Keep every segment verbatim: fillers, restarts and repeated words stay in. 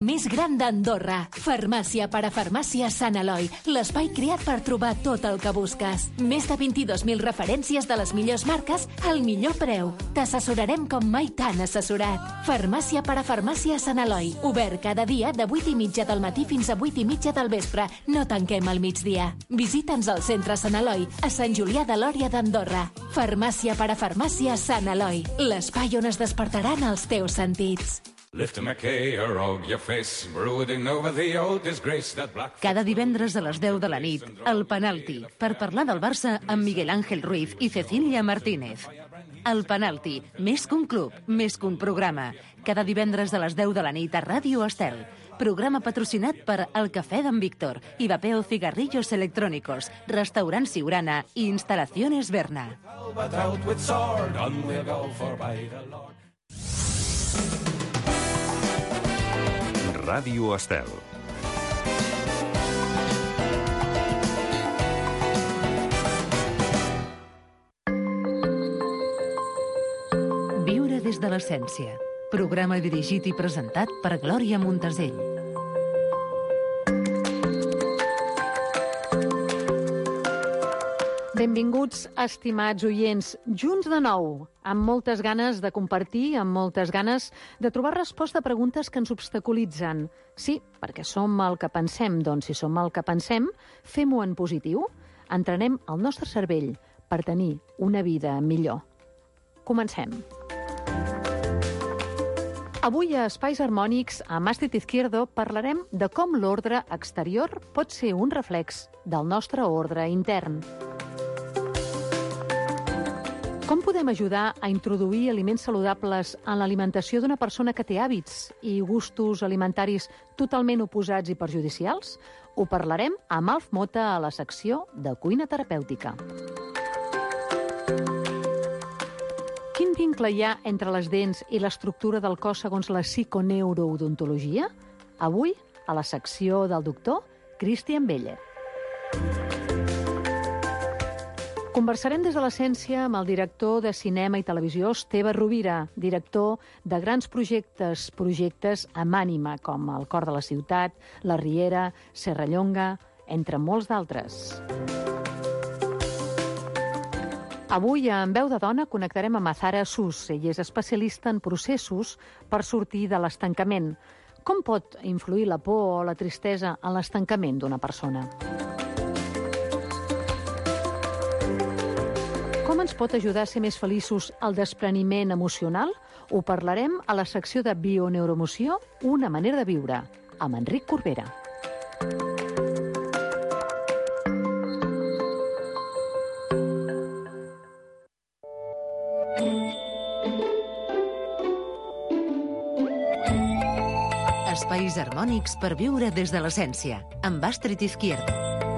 Més gran d'Andorra. Farmàcia per a farmàcia Sant Eloi. L'espai creat per trobar tot el que busques. Més de vint-i-dos mil referències de les millors marques al millor preu. T'assessorarem com mai t'han assessorat. Farmàcia per a farmàcia Sant Eloi. Obert cada dia de vuit i mitja del matí fins a vuit i mitja del vespre. No tanquem al migdia. Visita'ns al centre Sant Eloi, a Sant Julià de Lòria d'Andorra. Farmàcia per a farmàcia Sant Eloi. L'espai on es despertaran els teus sentits. Cada divendres a les deu de la nit, El Penalti, per parlar del Barça amb Miguel Ángel Ruiz i Cecília Martínez. El Penalti, més que un club, més que un programa. Cada divendres a les deu de la nit a Ràdio Estel. Programa patrocinat per El Cafè d'en Víctor i Vapeo Cigarrillos Electrónicos, Restaurant Siurana i Instalaciones Berna. Ràdio Estel. Viure des de l'essència. Programa dirigit i presentat per Glòria Montesell. Benvinguts, estimats oients, junts de nou, amb moltes ganes de compartir, amb moltes ganes de trobar resposta a preguntes que ens obstaculitzen. Sí, perquè som el que pensem, doncs si som el que pensem, fem-ho en positiu. Entrenem el nostre cervell per tenir una vida millor. Comencem. Avui a Espais Harmònics, amb Astrid Izquierdo, parlarem de com l'ordre exterior pot ser un reflex del nostre ordre intern. Com podem ajudar a introduir aliments saludables en l'alimentació d'una persona que té hàbits i gustos alimentaris totalment oposats i perjudicials? Ho parlarem amb Alf Mota a la secció de cuina terapèutica. Quin vincle hi ha entre les dents i l'estructura del cos segons la psiconeuroodontologia? Avui, a la secció del doctor Christian Beller. Conversarem des de l'essència amb el director de cinema i televisió, Esteve Rovira, director de grans projectes, projectes amb ànima, com El cor de la ciutat, La Riera, Serrallonga, entre molts d'altres. Avui, en Veu de Dona, connectarem amb Azara Sus. Ella és especialista en processos per sortir de l'estancament. Com pot influir la por o la tristesa en l'estancament d'una persona? Com ens pot ajudar a ser més feliços el despreniment emocional? Ho parlarem a la secció de Bioneuroemoció, una manera de viure, amb Enric Corbera. Espais harmònics per viure des de l'essència, amb Astrid Izquierdo.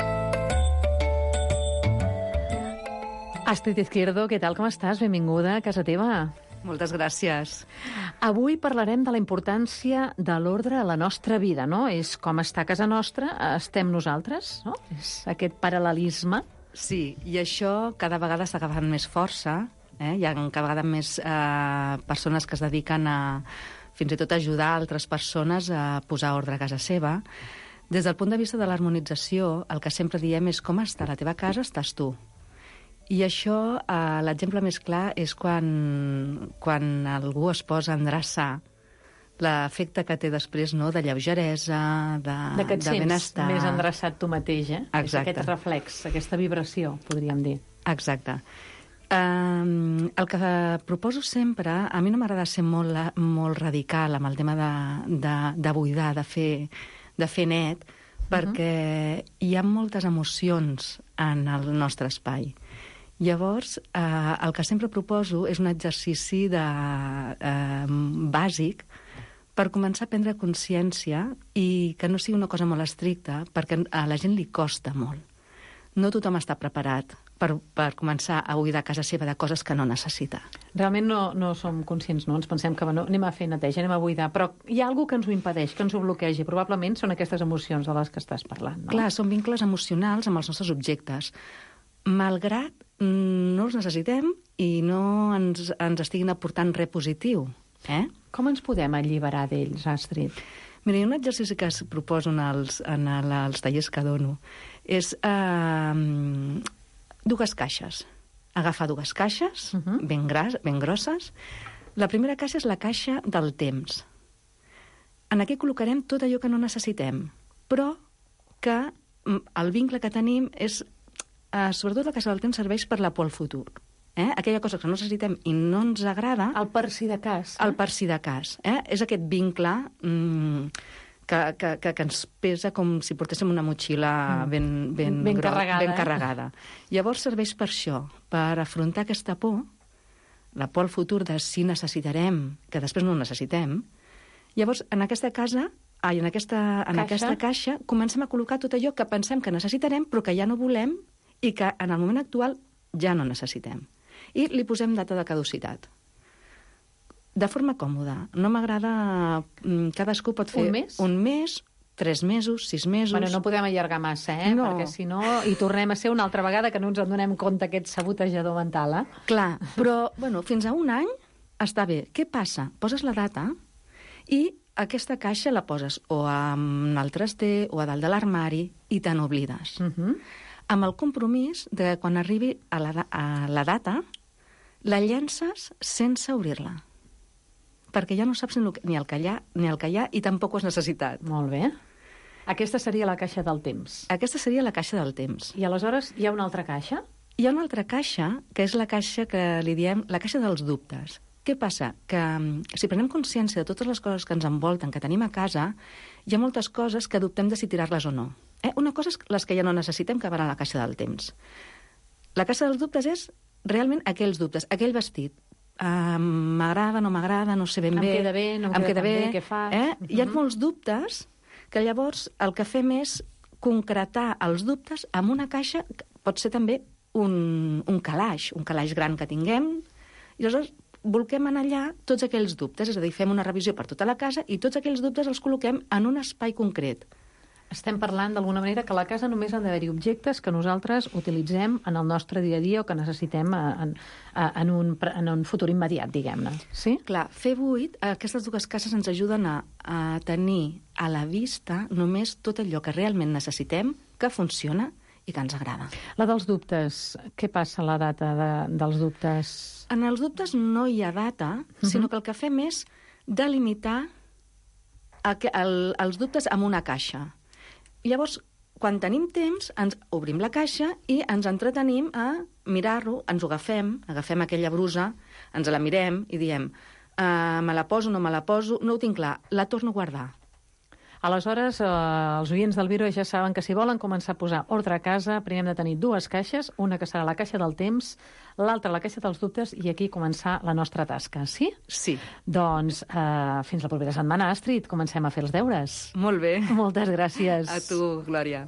Astrid Izquierdo, què tal, com estàs? Benvinguda a casa teva. Moltes gràcies. Avui parlarem de la importància de l'ordre a la nostra vida, no? És com està a casa nostra, estem nosaltres, no? És aquest paral·lelisme. Sí, i això cada vegada està agafant més força. Eh? Hi ha cada vegada més eh, persones que es dediquen a fins i tot ajudar altres persones a posar ordre a casa seva. Des del punt de vista de l'harmonització, el que sempre diem és com està la teva casa, estàs tu. I això, eh, l'exemple més clar és quan, quan algú es posa a endreçar, l'efecte que té després, no?, de lleugeresa, de, de, que et de benestar. Més endreçat tu mateix, eh? Exacte. És aquest reflex, aquesta vibració, podríem dir. Exacte. Um, el que proposo sempre, a mi no m'agrada ser molt, molt radical amb el tema de, de, de buidar, de fer, de fer net, perquè uh-huh. hi ha moltes emocions en el nostre espai. Llavors, eh, el que sempre proposo és un exercici de, eh, bàsic per començar a prendre consciència i que no sigui una cosa molt estricta, perquè a la gent li costa molt. No tothom està preparat per, per començar a buidar casa seva de coses que no necessita. Realment no, no som conscients, no? Ens pensem que bueno, anem a fer neteja, anem a buidar, però hi ha alguna que ens ho impedeix, que ens ho bloquegi. Probablement són aquestes emocions de les que estàs parlant, no? Clar, són vincles emocionals amb els nostres objectes. Malgrat no els necessitem i no ens, ens estiguin aportant res positiu. Eh? Com ens podem alliberar d'ells, Astrid? Mira, un exercici que es proposo en els, en els tallers que dono és eh, dues caixes. Agafar dues caixes uh -huh. ben, gras, ben grosses. La primera caixa és la caixa del temps. En aquí col·locarem tot allò que no necessitem, però que el vincle que tenim és... Eh, sobretot la caixa del temps serveix per la por al futur. Eh? Aquella cosa que no necessitem i no ens agrada... El per si de cas. Eh? El per si de cas. Eh? És aquest vincle mm, que, que, que, que ens pesa com si portéssim una motxilla ben, ben, ben, gros, carregada. ben carregada. Llavors serveix per això, per afrontar aquesta por, la por al futur de si necessitarem, que després no necessitem. Llavors, en aquesta casa... Ai, en aquesta, en caixa. aquesta caixa comencem a col·locar tot allò que pensem que necessitarem però que ja no volem i que en el moment actual ja no necessitem. I li posem data de caducitat. De forma còmoda. No m'agrada... Cadascú pot fer... Un mes? Un mes, tres mesos, sis mesos... Bueno, no podem allargar massa, eh? No. Perquè si no hi tornem a ser una altra vegada que no ens en donem compte aquest sabotejador mental, eh? Clar, però bueno, fins a un any està bé. Què passa? Poses la data i aquesta caixa la poses o a un altre traster o a dalt de l'armari i te n'oblides. Uh -huh. Amb el compromís de que quan arribi a la, a la data la llences sense obrir-la. Perquè ja no saps ni el, ni, el que hi ha, ni el que hi ha i tampoc ho has necessitat. Molt bé. Aquesta seria la caixa del temps. Aquesta seria la caixa del temps. I aleshores hi ha una altra caixa? Hi ha una altra caixa, que és la caixa que li diem la caixa dels dubtes. Què passa? Que si prenem consciència de totes les coses que ens envolten, que tenim a casa, hi ha moltes coses que dubtem de si tirar-les o no. Eh? Una cosa és les que ja no necessitem, que van a la caixa del temps. La caixa dels dubtes és realment aquells dubtes, aquell vestit. Uh, m'agrada, no m'agrada, no sé ben bé... Em queda bé, no em, em queda, queda bé, bé, què fas? Eh? Uh-huh. Hi ha molts dubtes que llavors el que fem és concretar els dubtes amb una caixa, pot ser també un, un calaix, un calaix gran que tinguem, i aleshores volquem en allà tots aquells dubtes, és a dir, fem una revisió per tota la casa i tots aquells dubtes els col·loquem en un espai concret. Estem parlant d'alguna manera que a la casa només han d'haver-hi objectes que nosaltres utilitzem en el nostre dia a dia o que necessitem en, en, un, en un futur immediat, diguem-ne. Sí? Clar, fer buit, aquestes dues cases ens ajuden a, a tenir a la vista només tot allò que realment necessitem, que funciona i que ens agrada. La dels dubtes, què passa a la data de, dels dubtes? En els dubtes no hi ha data, uh-huh. sinó que el que fem és delimitar el, el, els dubtes amb una caixa. Llavors, quan tenim temps, ens obrim la caixa i ens entretenim a mirar-ho, ens ho agafem, agafem aquella brusa, ens la mirem i diem uh, me la poso, no me la poso, no ho tinc clar, la torno a guardar. Aleshores, eh, els oients del Viro ja saben que si volen començar a posar ordre a casa, primer hem de tenir dues caixes, una que serà la caixa del temps, l'altra la caixa dels dubtes, i aquí començar la nostra tasca, sí? Sí. Doncs eh, fins la propera setmana, Astrid, comencem a fer els deures. Molt bé. Moltes gràcies. A tu, Glòria.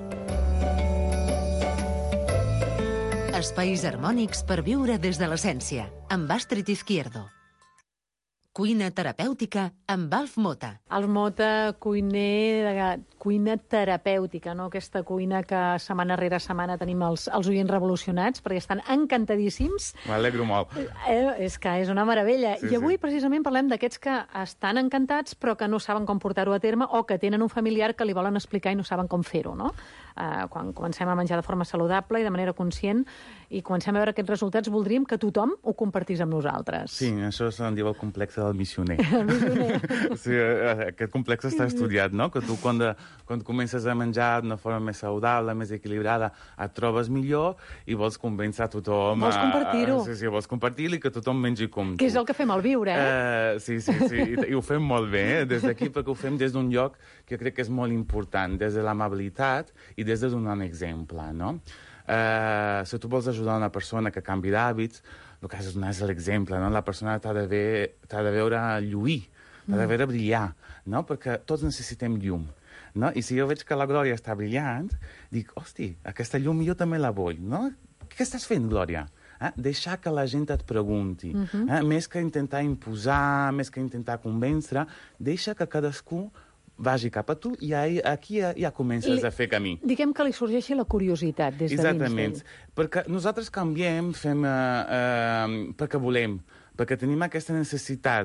Espais harmònics per viure des de l'essència, amb Astrid Izquierdo. Cuina terapèutica amb Alf Mota. Alf Mota, cuiner de cuina terapèutica, no? Aquesta cuina que setmana rere setmana tenim els, els oients revolucionats, perquè estan encantadíssims. M'alegro molt. Eh, és que és una meravella. Sí, I avui, sí. precisament, parlem d'aquests que estan encantats, però que no saben com portar-ho a terme, o que tenen un familiar que li volen explicar i no saben com fer-ho, no? Eh, quan comencem a menjar de forma saludable i de manera conscient, i comencem a veure aquests resultats, voldríem que tothom ho compartís amb nosaltres. Sí, això se'n diu el complex del missioner. El missioner. Sí, aquest complex està estudiat, no? Que tu, quan, de, quan comences a menjar d'una forma més saludable, més equilibrada, et trobes millor i vols convèncer a tothom... Vols compartir-ho. Sí, sí, vols compartir-ho i que tothom mengi com tu. Que és el que fem al viure, eh? Uh, sí, sí, sí, i, i ho fem molt bé, eh? Des d'aquí, perquè ho fem des d'un lloc que crec que és molt important, des de l'amabilitat i des de donar un exemple, no? Uh, si tu vols ajudar una persona que canvi d'hàbits, el que has de donar és l'exemple, no? La persona t'ha de, ve, t'ha de veure lluir, t'ha de veure brillar, no? Perquè tots necessitem llum, no? I si jo veig que la Glòria està brillant, dic, hosti, aquesta llum jo també la vull, no? Què estàs fent, Glòria? Eh? Deixar que la gent et pregunti. Uh-huh. eh? Més que intentar imposar, més que intentar convèncer, deixa que cadascú vagi cap a tu i ja, aquí ja, ja comences I, a fer camí. Diguem que li sorgeixi la curiositat des de Exactament. dins d'ell. Perquè nosaltres canviem, fem uh, uh, perquè volem, perquè tenim aquesta necessitat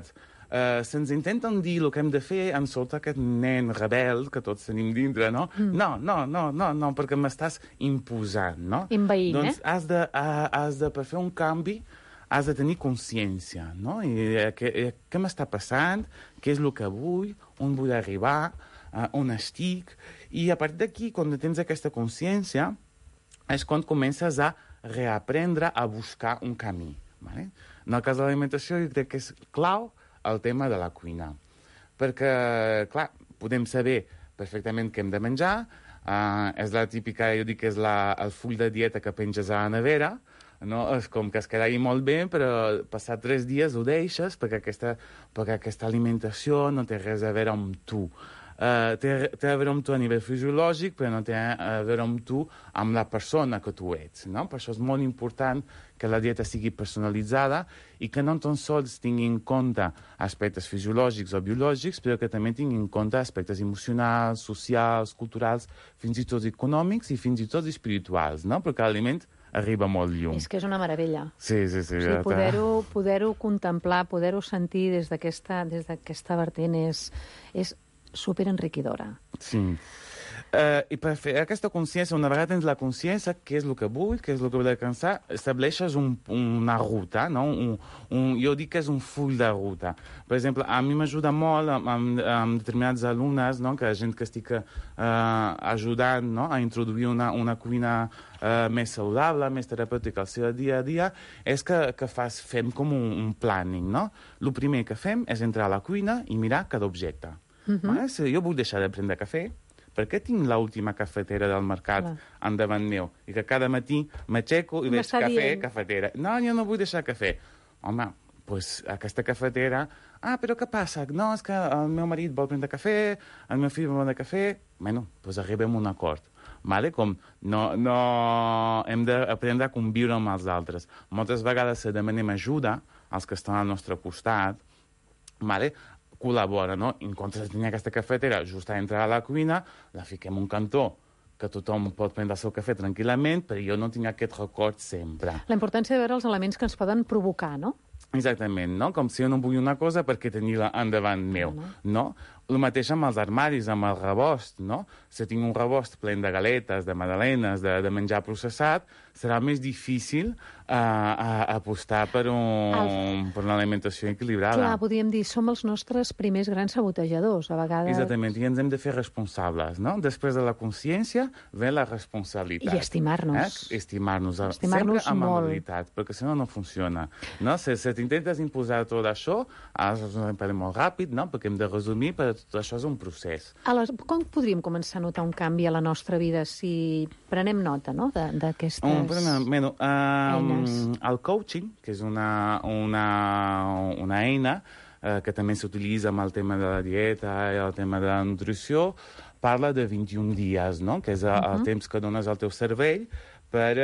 uh, se'ns intenten dir el que hem de fer, en sota aquest nen rebel que tots tenim dintre, no? Mm. No, no, no, no, no, perquè m'estàs imposant, no? Envaint, doncs eh? has de, uh, has de, per fer un canvi, has de tenir consciència, no? I eh, què, eh, què m'està passant, què és el que vull, on vull arribar, uh, on estic, i a partir d'aquí, quan tens aquesta consciència, és quan comences a reaprendre a buscar un camí. Vale? En el cas de l'alimentació, jo crec que és clau el tema de la cuina. Perquè, clar, podem saber perfectament què hem de menjar, uh, és la típica, jo dic que és la, el full de dieta que penges a la nevera, no? És com que es quedari molt bé, però passat tres dies ho deixes perquè aquesta, perquè aquesta alimentació no té res a veure amb tu. Uh, té, té a veure amb tu a nivell fisiològic, però no té a veure amb tu, amb la persona que tu ets, no? Per això és molt important que la dieta sigui personalitzada i que no tan sols tingui en compte aspectes fisiològics o biològics, però que també tingui en compte aspectes emocionals, socials, culturals, fins i tot econòmics i fins i tot espirituals, no? Perquè l'aliment arriba molt lluny. És que és una meravella. Sí, sí, sí. O sigui, poder-ho poder-ho contemplar, poder-ho sentir des d'aquesta des d'aquesta vertent és, és superenriquidora. Sí. Uh, I per fer aquesta consciència, una vegada tens la consciència, què és el que vull, què és el que vull alcançar, estableixes un, una ruta, no? Un, un, jo dic que és un full de ruta. Per exemple, a mi m'ajuda molt amb, amb, amb determinats alumnes, no? Que gent que estic uh, ajudant, no? A introduir una, una cuina uh, més saludable, més terapèutica al seu dia a dia, és que, que fas, fem com un, un planning, no? El primer que fem és entrar a la cuina i mirar cada objecte. Uh-huh. Eh? Si jo vull deixar de prendre cafè, per què tinc l'última cafetera del mercat Clar. endavant meu? I que cada matí m'aixeco i veig cafè, dient. cafetera. No, jo no vull deixar cafè. Home, doncs aquesta cafetera... Ah, però què passa? No, és que el meu marit vol prendre cafè, el meu fill vol prendre cafè... Bueno, doncs arribem a un acord. Vale? Com no, no hem d'aprendre a conviure amb els altres. Moltes vegades si demanem ajuda als que estan al nostre costat, vale? Col·labora, no? En comptes de tenir aquesta cafetera just a entrar a la cuina, la fiquem un cantó que tothom pot prendre el seu cafè tranquil·lament, però jo no tinc aquest record sempre. La importància de veure els elements que ens poden provocar, no? Exactament, no? Com si jo no vull una cosa perquè tenir-la endavant meu, no? no? El mateix amb els armaris, amb el rebost, no? Si tinc un rebost ple de galetes, de magdalenes, de, de menjar processat, serà més difícil uh, uh, apostar per, un, el... per una alimentació equilibrada. Clar, podríem dir, som els nostres primers grans sabotejadors, a vegades... Exactament, i ens hem de fer responsables, no? Després de la consciència ve la responsabilitat. I estimar-nos. Eh? Estimar-nos, estimar-nos sempre amb molt. amabilitat, perquè si no, no funciona. No? Si, si t'intentes imposar tot això, és un pel molt ràpid, no? Perquè hem de resumir, però tot això és un procés. Aleshores, com podríem començar a notar un canvi a la nostra vida si prenem nota, no?, d'aquestes um, bueno, uh, eines? El coaching, que és una, una, una eina uh, que també s'utilitza amb el tema de la dieta i el tema de la nutrició, parla de vint-i-un dies, no?, que és el, uh-huh. el temps que dones al teu cervell per,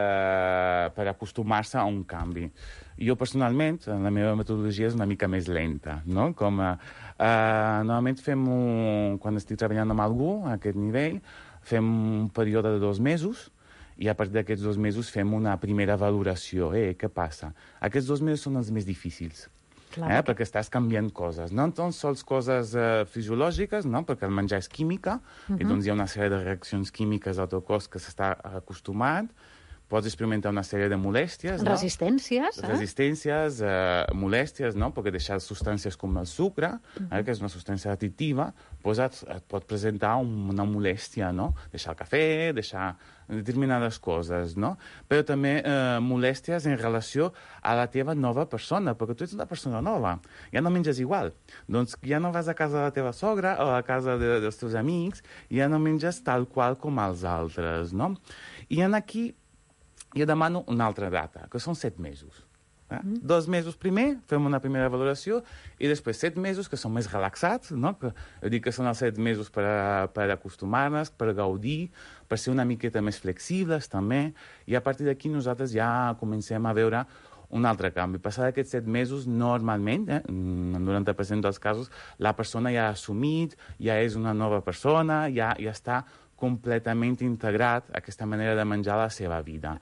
uh, per acostumar-se a un canvi. Jo, personalment, la meva metodologia és una mica més lenta, no? Com, uh, uh, normalment fem un, quan estic treballant amb algú a aquest nivell, fem un període de dos mesos i a partir d'aquests dos mesos fem una primera valoració. Eh, què passa? Aquests dos mesos són els més difícils. Clar, eh? Perquè estàs canviant coses. No tan sols coses uh, fisiològiques, no? Perquè el menjar és química, uh-huh. i doncs hi ha una sèrie de reaccions químiques al teu cos que s'està acostumat. Pots experimentar una sèrie de molèsties, no? Resistències, eh? Resistències, eh, molèsties, no? Perquè deixar substàncies com el sucre, uh-huh. eh, que és una substància additiva, pues et, et pot presentar una molèstia, no? Deixar el cafè, deixar determinades coses, no? Però també eh, molèsties en relació a la teva nova persona, perquè tu ets una persona nova, ja no menges igual. Doncs ja no vas a casa de la teva sogra o a casa de, dels teus amics, ja no menges tal qual com els altres, no? I en aquí jo demano una altra data, que són set mesos. Eh? Mm. Dos mesos primer, fem una primera valoració, i després set mesos que són més relaxats, no? Que, jo dic que són els set mesos per, a, per acostumar-nos, per gaudir, per ser una miqueta més flexibles també, i a partir d'aquí nosaltres ja comencem a veure un altre canvi. Passar aquests set mesos, normalment, eh, en el noranta per cent dels casos, la persona ja ha assumit, ja és una nova persona, ja, ja està completament integrat aquesta manera de menjar a la seva vida.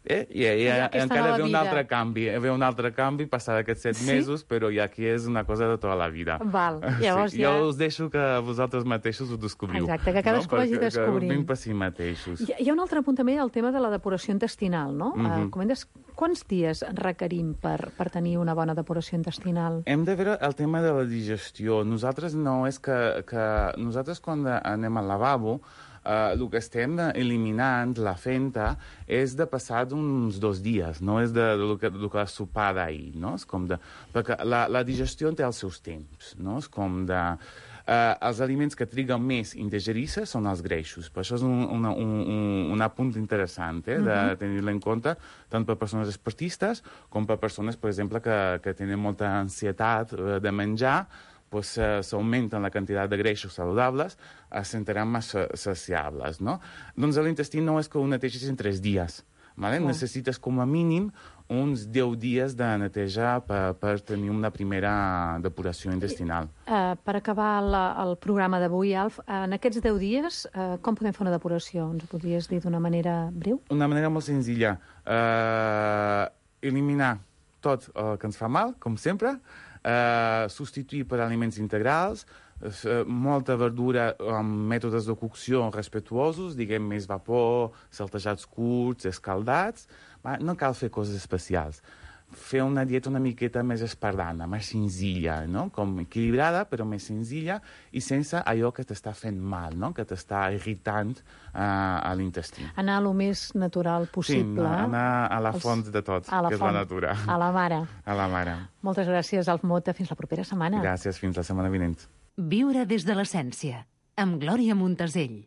Eh? I, i Ja aquesta encara nova ve un vida. altre canvi, ve un altre canvi passar aquests set Sí? mesos, però ja aquí és una cosa de tota la vida. Val, llavors sí. ja- Jo us deixo que vosaltres mateixos ho descobriu. Exacte, que cadascú no? vagi Perquè- descobrint. Que vinc per si mateixos. Hi ha, hi ha un altre punt també, el tema de la depuració intestinal, no? Mhm. uh, comentes, quants dies requerim per, per tenir una bona depuració intestinal? Hem de veure el tema de la digestió. Nosaltres no és que... que nosaltres quan anem al lavabo, Uh, el que estem eliminant, la fenta, és de passar uns dos dies, no és de, de, de, que, de que has sopat d'ahir, no? És com de... Perquè la, la digestió té els seus temps, no? És com de... Uh, els aliments que triguen més en digerir-se són els greixos. Per això és un, una, un, un, un apunt interessant eh, de uh-huh. tenir-lo en compte tant per persones esportistes com per persones, per exemple, que, que tenen molta ansietat uh, de menjar, pues, uh, s'augmenten la quantitat de greixos saludables, uh, s'entenen més saciables, no? Doncs l'intestí no és que ho netegis en tres dies, ¿vale? Oh. Necessites com a mínim uns deu dies de netejar per, per tenir una primera depuració intestinal. Uh, per acabar la, el programa d'avui, Alf, en aquests deu dies, uh, com podem fer una depuració? Ens ho podries dir d'una manera breu? Una manera molt senzilla. Uh, eliminar tot el que ens fa mal, com sempre, Uh, substituir per aliments integrals, uh, molta verdura amb mètodes de cocció respectuosos, diguem més vapor, saltejats curts, escaldats. Va, no cal fer coses especials. Fer una dieta una miqueta més espartana, més senzilla, no? Com equilibrada, però més senzilla i sense allò que t'està fent mal, no? Que t'està irritant uh, a l'intestí. Anar el més natural possible. Sí, anar a la font de tot, a la que font, és la natura. A la mare. A la mare. Moltes gràcies, Alf Mota. Fins la propera setmana. Gràcies, fins la setmana vinent. Viure des de l'essència, amb Glòria Montesell.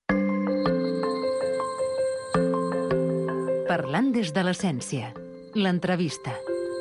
Parlant des de l'essència. L'entrevista.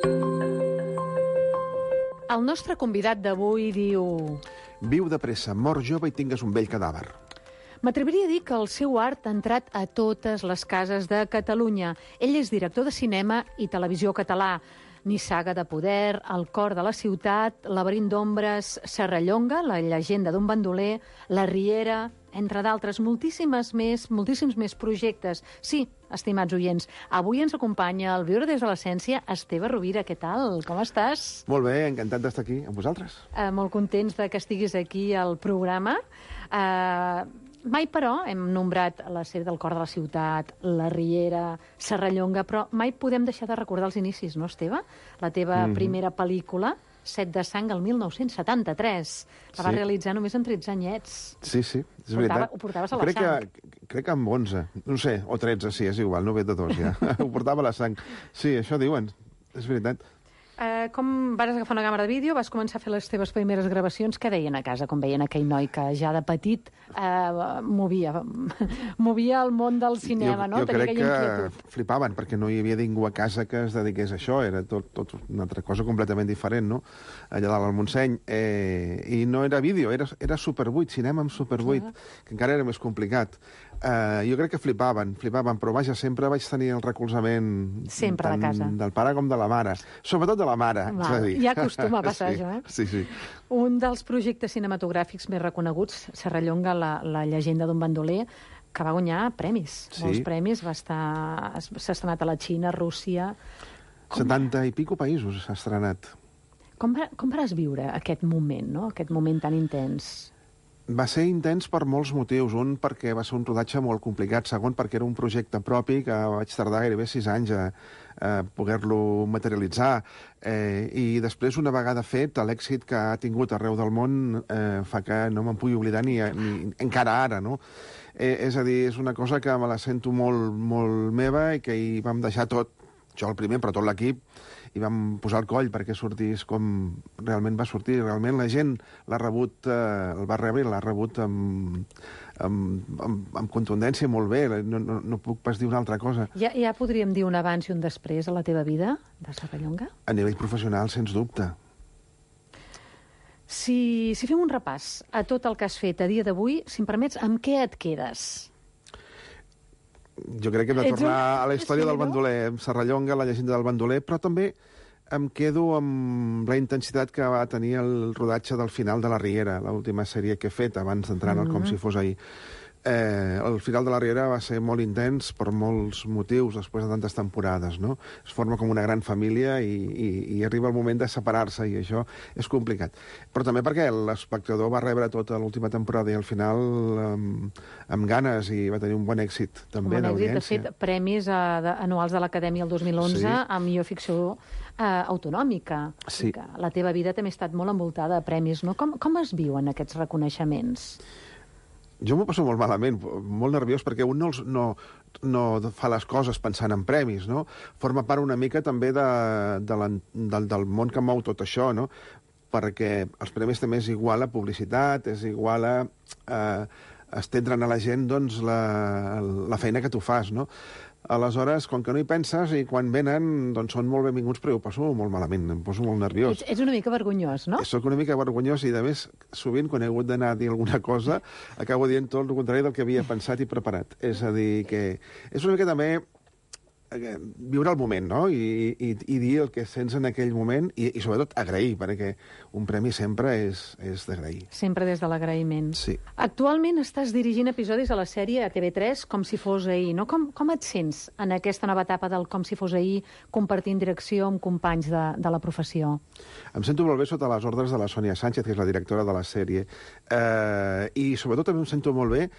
El nostre convidat d'avui diu... Viu de pressa, mor jove i tingues un vell cadàver. M'atreviria a dir que el seu art ha entrat a totes les cases de Catalunya. Ell és director de cinema i televisió català. Nissaga de poder, El cor de la ciutat, Laberint d'ombres, Serrallonga, La llegenda d'un bandoler, La riera, entre d'altres, moltíssimes més, moltíssims més projectes. Sí, estimats oients, avui ens acompanya el Viure des de l'essència, Esteve Rovira. Què tal? Com estàs? Molt bé, encantat d'estar aquí amb vosaltres. Eh, molt contents de que estiguis aquí al programa. Eh, mai, però, hem nombrat la sèrie del cor de la ciutat, La riera, Serrallonga, però mai podem deixar de recordar els inicis, no, Esteve? La teva mm-hmm. primera pel·lícula, Set de sang, el mil nou-cents setanta-tres. La vas Sí. realitzar només amb tretze anyets. Sí, sí, és Portava- veritat. ho portaves a la crec sang. Que, crec que amb onze, no sé, o tretze, sí, és igual, no ve de dos ja. Ho portava a la sang. Sí, això diuen, és veritat. Eh, com vas agafar una càmera de vídeo, vas començar a fer les teves primeres gravacions, què deien a casa quan veien aquell noi que ja de petit eh, movia, movia el món del cinema, jo, no? Jo Tenia crec aquella que inquietud. flipaven, perquè no hi havia ningú a casa que es dediqués a això, era tot, tot una altra cosa completament diferent, no? Allà dalt al Montseny. Eh, I no era vídeo, era, era Super vuit, cinema amb Super vuit, que encara era més complicat. Uh, jo crec que flipaven, flipaven, però vaja, sempre vaig tenir el recolzament Sempre de tant casa. del pare com de la mare. Sobretot de la mare, Val, s'ha de dir. ja acostuma a passar, sí, això, eh? Sí, sí. Un dels projectes cinematogràfics més reconeguts, Serrallonga, la, la llegenda d'un bandoler, que va guanyar premis. Sí. Molts premis, va estar... s'ha estrenat a la Xina, a Rússia... Com, setanta i pico països s'ha estrenat. com, va, com vas viure aquest moment, no? Aquest moment tan intens? Va ser intens per molts motius. Un, perquè va ser un rodatge molt complicat. Segon, perquè era un projecte propi que vaig tardar gairebé sis anys a, a poder-lo materialitzar. Eh, I després, una vegada fet, l'èxit que ha tingut arreu del món eh, fa que no me'n pugui oblidar ni, ni encara ara, no? Eh, és a dir, és una cosa que me la sento molt, molt meva i que hi vam deixar tot, jo el primer, però tot l'equip, i vam posar el coll perquè sortís com realment va sortir. Realment la gent l'ha rebut, eh, el va rebre i l'ha rebut amb, amb, amb, amb contundència molt bé. No, no, no puc pas dir una altra cosa. Ja, ja podríem dir un abans i un després a la teva vida, de Serrallonga? A nivell professional, sens dubte. Si, si fem un repàs a tot el que has fet a dia d'avui, si em permets, amb què et quedes? Jo crec que hem de Ets tornar un- a la història sí, del no? bandoler, amb Serrallonga, la llegenda del bandoler, però també em quedo amb la intensitat que va tenir el rodatge del final de La Riera, l'última sèrie que he fet abans d'entrar en el Com si fos ahir. Eh, el final de la Riera va ser molt intens per molts motius després de tantes temporades, no? Es forma com una gran família i, i, i arriba el moment de separar-se i això és complicat. Però també perquè l'espectador va rebre tota l'última temporada i al final amb, amb ganes i va tenir un bon èxit també d'audiència. De fet, premis a, de, anuals de l'Acadèmia el dos mil onze sí. amb millor ficció eh, autonòmica. Sí. Que la teva vida també ha estat molt envoltada de premis, no? Com, com es viuen aquests reconeixements? Jo m'ho passo molt malament, molt nerviós, perquè un no, els, no, no fa les coses pensant en premis, no? Forma part una mica també de, de la, del, del món que mou tot això, no? Perquè els premis també és igual a publicitat, és igual a eh, estendre a la gent doncs, la, la feina que tu fas, no? Aleshores, com que no hi penses, i quan venen, doncs són molt benvinguts, però jo ho passo molt malament, em poso molt nerviós. Ets, ets una mica vergonyós, no? Soc una mica vergonyós i, a més, sovint, quan he hagut d'anar a dir alguna cosa, acabo dient tot el contrari del que havia pensat i preparat. És a dir, que és una mica també viure el moment, no? I, i, i dir el que sents en aquell moment i, i sobretot, agrair, perquè un premi sempre és, és d'agrair. Sempre des de l'agraïment. Sí. Actualment estàs dirigint episodis a la sèrie a T V tres Com si fos ahir, no? Com, com et sents en aquesta nova etapa del Com si fos ahir, compartint direcció amb companys de, de la professió? Em sento molt bé sota les ordres de la Sònia Sánchez, que és la directora de la sèrie. Eh, I sobretot també em sento molt bé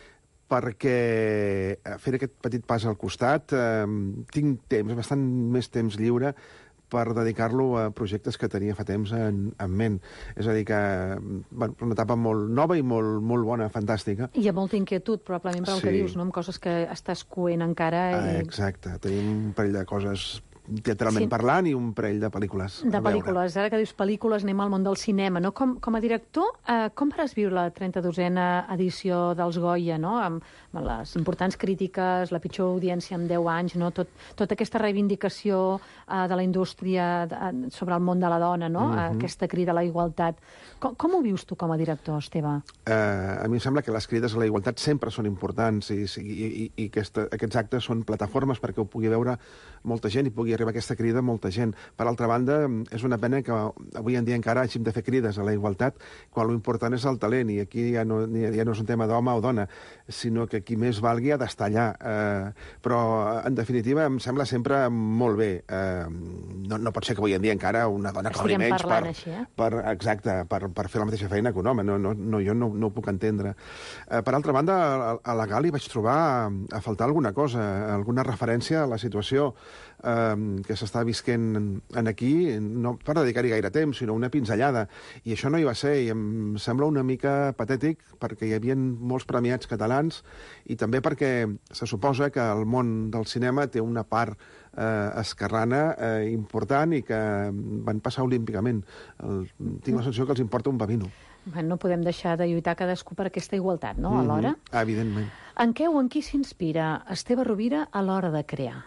perquè fer aquest petit pas al costat eh, tinc temps, bastant més temps lliure per dedicar-lo a projectes que tenia fa temps en, en ment. És a dir, que bueno, una etapa molt nova i molt, molt bona, fantàstica. Hi ha molta inquietud, probablement, per el Sí. que dius, no? Amb coses que estàs coent encara. I... Ah, exacte. Tenim un parell de coses teatralment Sí. parlant i un parell de pel·lícules. a De veure. pel·lícules. Ara que dius pel·lícules, anem al món del cinema, no? Com, com a director, eh, com vas viure la trenta-dosena edició dels Goya, no? Amb, amb les importants crítiques, la pitjor audiència en deu anys, no? Tot, tota aquesta reivindicació eh, de la indústria de, sobre el món de la dona, no? Mhm. Eh, aquesta crida a la igualtat. Com, com ho vius tu com a director, Esteve? Eh, a mi em sembla que les crides a la igualtat sempre són importants i, i, i, i aquesta, aquests actes són plataformes perquè ho pugui veure molta gent i pugui arribar aquesta crida a molta gent. Per altra banda, és una pena que avui en dia encara hàgim de fer crides a la igualtat quan l'important és el talent i aquí ja no, ja no és un tema d'home o dona, sinó que qui més valgui ha d'estar allà. Eh, però, en definitiva, em sembla sempre molt bé. Eh, no, no pot ser que avui en dia encara una dona cobri Estiguem menys per, parlant així, eh? per, exacte, per, per fer la mateixa feina que un home. No, no, no, jo no, no ho puc entendre. Eh, per altra banda, a, a la Gali vaig trobar a, a faltar alguna cosa, alguna referència a la situació eh, que s'està visquent en, en aquí, no per dedicar-hi gaire temps, sinó una pinzellada. I això no hi va ser, i em sembla una mica patètic, perquè hi havia molts premiats catalans i també perquè se suposa que el món del cinema té una part eh, esquerrana eh, important i que van passar olímpicament. El, tinc la sensació que els importa un bavino. Bueno, no podem deixar de lluitar cadascú per aquesta igualtat, no?, alhora. Mm-hmm. Ah, evidentment. En què o en qui s'inspira Esteve Rovira a l'hora de crear?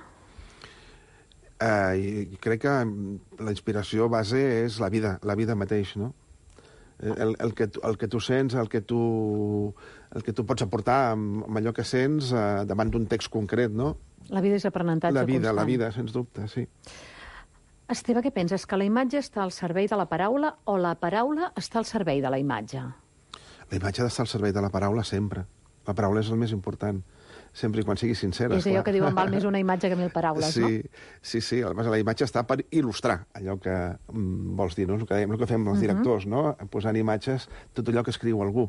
Uh, i crec que la inspiració base és la vida, la vida mateix, no? El, el, que, el que tu sents, el que tu, el que tu pots aportar amb, amb allò que sents uh, davant d'un text concret, no? La vida és aprenentatge La vida, constant. la vida, sens dubte, sí. Esteve, què penses? Que la imatge està al servei de la paraula o la paraula està al servei de la imatge? La imatge ha d'estar al servei de la paraula sempre. La paraula és el més important, sempre i quan sigui sincera. És allò esclar. que diuen, val més una imatge que mil paraules, sí, no? Sí, sí, la imatge està per il·lustrar allò que mm, vols dir, no? El que, dèiem, el que fem els directors, no? Posant imatges, tot allò que escriu algú.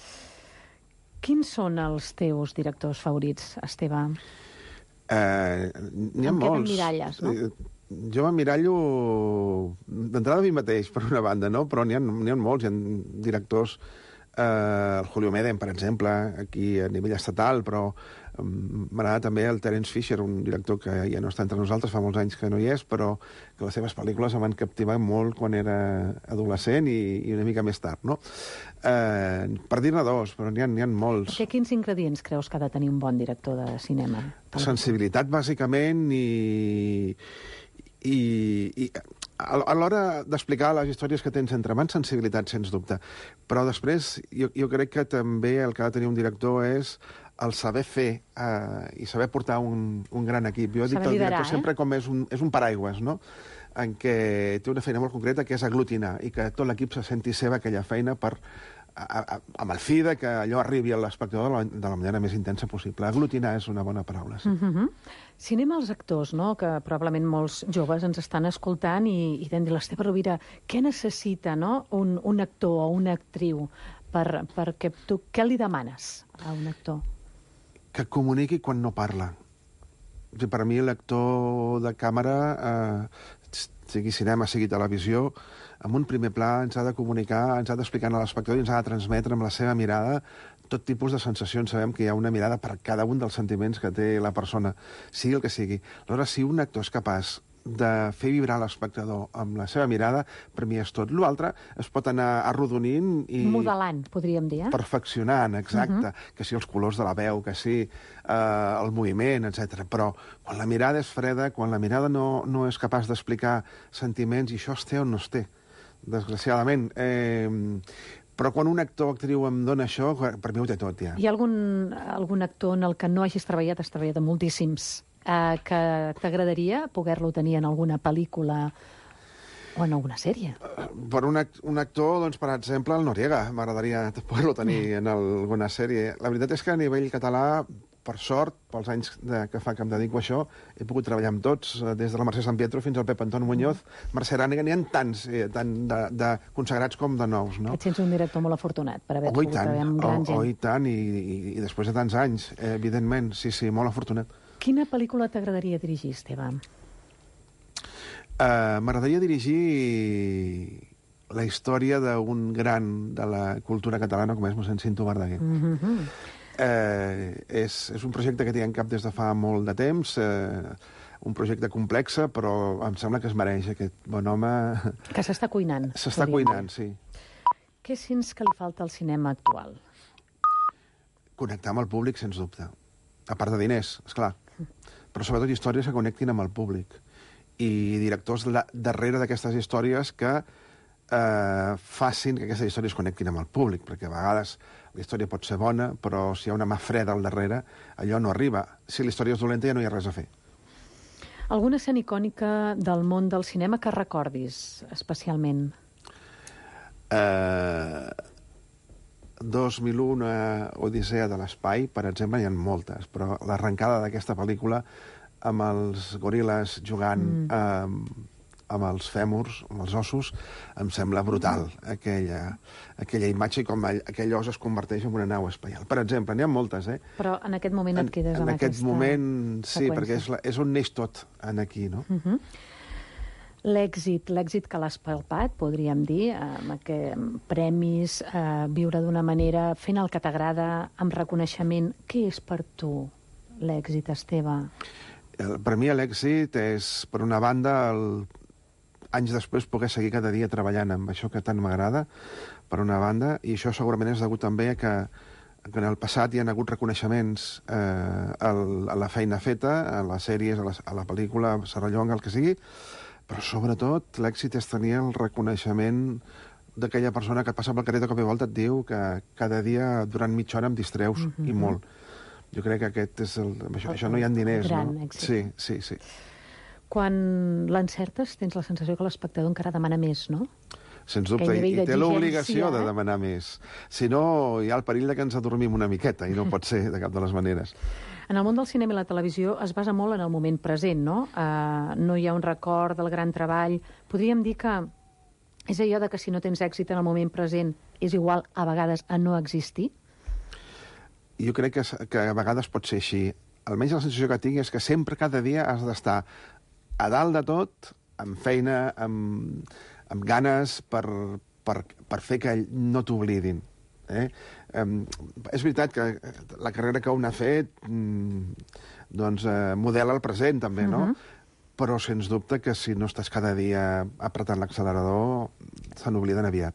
Quins són els teus directors favorits, Esteve? Eh, N'hi ha Amb què molts. t'emmiralles, no? Eh, Jo m'emmirallo d'entrada a mi mateix, per una banda, no? Però n'hi ha, n'hi ha molts, hi ha directors, eh, el Julio Medem, per exemple, aquí a nivell estatal, però um, m'agrada també el Terence Fisher, un director que ja no està entre nosaltres, fa molts anys que no hi és, però que les seves pel·lícules em van captivar molt quan era adolescent i, i una mica més tard, no? Eh, per dir-ne dos, però n'hi ha, n'hi ha molts. Perquè quins ingredients creus que ha de tenir un bon director de cinema? Sensibilitat, bàsicament, i... i, i a, a l'hora d'explicar les històries que tens entre mans, sensibilitat, sens dubte. Però després, jo, jo crec que també el que ha de tenir un director és el saber fer eh, i saber portar un, un gran equip. Jo dic Saber que el liderar, director eh? sempre com és un, és un paraigües, no?, en què té una feina molt concreta, que és aglutinar, i que tot l'equip se senti seva aquella feina per a, a, amb el fi de que allò arribi a l'espectador de, la, de la manera més intensa possible. Aglutinar és una bona paraula, sí. Mm-hmm. Si anem als actors, no?, que probablement molts joves ens estan escoltant i, i hem dit, l'Esteve Rovira, què necessita, no?, un, un actor o una actriu per, perquè tu, què li demanes a un actor? Que comuniqui quan no parla. Per a mi l'actor de càmera, eh, sigui cinema, sigui televisió, amb un primer pla ens ha de comunicar, ens ha d'explicar a l'espectador i ens ha de transmetre amb la seva mirada tot tipus de sensacions. Sabem que hi ha una mirada per cada un dels sentiments que té la persona, sigui el que sigui. Aleshores, si un actor és capaç de fer vibrar l'espectador amb la seva mirada, per mi és tot. L'altre es pot anar arrodonint i... Modelant, podríem dir, eh? Perfeccionant, exacte. Uh-huh. Que sí els colors de la veu, que sí eh, el moviment, etcètera. Però quan la mirada és freda, quan la mirada no, no és capaç d'explicar sentiments, i això es té o no es té, desgraciadament. Eh, però quan un actor o actriu em dona això, per mi ho té tot, ja. Hi ha algun, algun actor en el que no hagis treballat, has treballat amb moltíssims, eh, que t'agradaria poder-lo tenir en alguna pel·lícula o en alguna sèrie? Per un, act un actor, doncs, per exemple, el Noriega. M'agradaria poder-lo tenir en alguna sèrie. La veritat és que a nivell català, per sort, pels anys de, que fa que em dedico a això, he pogut treballar amb tots, des de la Mercè Sant Pietro fins al Pep Anton Muñoz, Mercè Rànega, n'hi ha tants, eh, tant de, de consagrats com de nous, no? Et sents un director molt afortunat per haver oh, pogut treballar amb gran oh, gent. Oh, i tant, i, i, i després de tants anys, eh, evidentment, sí, sí, molt afortunat. Quina pel·lícula t'agradaria dirigir, Esteve? Uh, M'agradaria dirigir la història d'un gran de la cultura catalana com és mossèn Cinto Verdaguer. Mm-hmm. eh, és, és un projecte que tinc en cap des de fa molt de temps, eh, un projecte complex, però em sembla que es mereix aquest bon home. Que s'està cuinant. S'està cuinant, sí. Què sents que li falta al cinema actual? Connectar amb el públic, sens dubte. A part de diners, esclar. Però sobretot històries que connectin amb el públic. I directors la, darrere d'aquestes històries que eh, facin que aquestes històries connectin amb el públic, perquè a vegades la història pot ser bona, però si hi ha una mà freda al darrere, allò no arriba. Si la història és dolenta ja no hi ha res a fer. Alguna escena icònica del món del cinema que recordis especialment? Eh... dos mil u, una Odissea de l'espai, per exemple, hi ha moltes, però l'arrencada d'aquesta pel·lícula amb els goril·les jugant mm. eh, amb els fèmurs, amb els ossos, em sembla brutal, aquella, aquella imatge, com aquell os es converteix en una nau espacial. Per exemple, n'hi ha moltes, eh? Però en aquest moment et quedes en, amb en aquest aquesta moment, sí, seqüència. perquè és, la, és on neix tot, en aquí, no? Uh-huh. L'èxit, l'èxit que l'has palpat, podríem dir, amb aquests premis, eh, viure d'una manera, fent el que t'agrada, amb reconeixement. Què és per tu l'èxit, Esteve? Per mi l'èxit és, per una banda, el... anys després poder seguir cada dia treballant amb això que tant m'agrada, per una banda, i això segurament és degut també a que, que en el passat hi ha hagut reconeixements eh, a la feina feta, a les sèries, a la, a la pel·lícula, a Serrallonga, el que sigui, però sobretot l'èxit és tenir el reconeixement d'aquella persona que et passa pel carrer de cop i volta et diu que cada dia durant mitja hora em distreus, mm-hmm. i molt. Jo crec que aquest és el... Això, això no hi ha diners, gran no? èxit. Sí, sí, sí. Quan l'encertes tens la sensació que l'espectador encara demana més, no? Sens dubte, i, i té l'obligació eh? de demanar més. Si no, hi ha el perill de que ens adormim una miqueta, i no pot ser de cap de les maneres. En el món del cinema i la televisió es basa molt en el moment present, no? Uh, no hi ha un record del gran treball. Podríem dir que és allò de que si no tens èxit en el moment present és igual a vegades a no existir? Jo crec que, que a vegades pot ser així. Almenys la sensació que tinc és que sempre, cada dia, has d'estar a dalt de tot, amb feina, amb, amb ganes, per, per, per fer que no t'oblidin. Eh? Um, és veritat que la carrera que un ha fet mm, doncs eh, modela el present també, no? Uh-huh. Però sens dubte que si no estàs cada dia apretant l'accelerador se n'obliden aviat.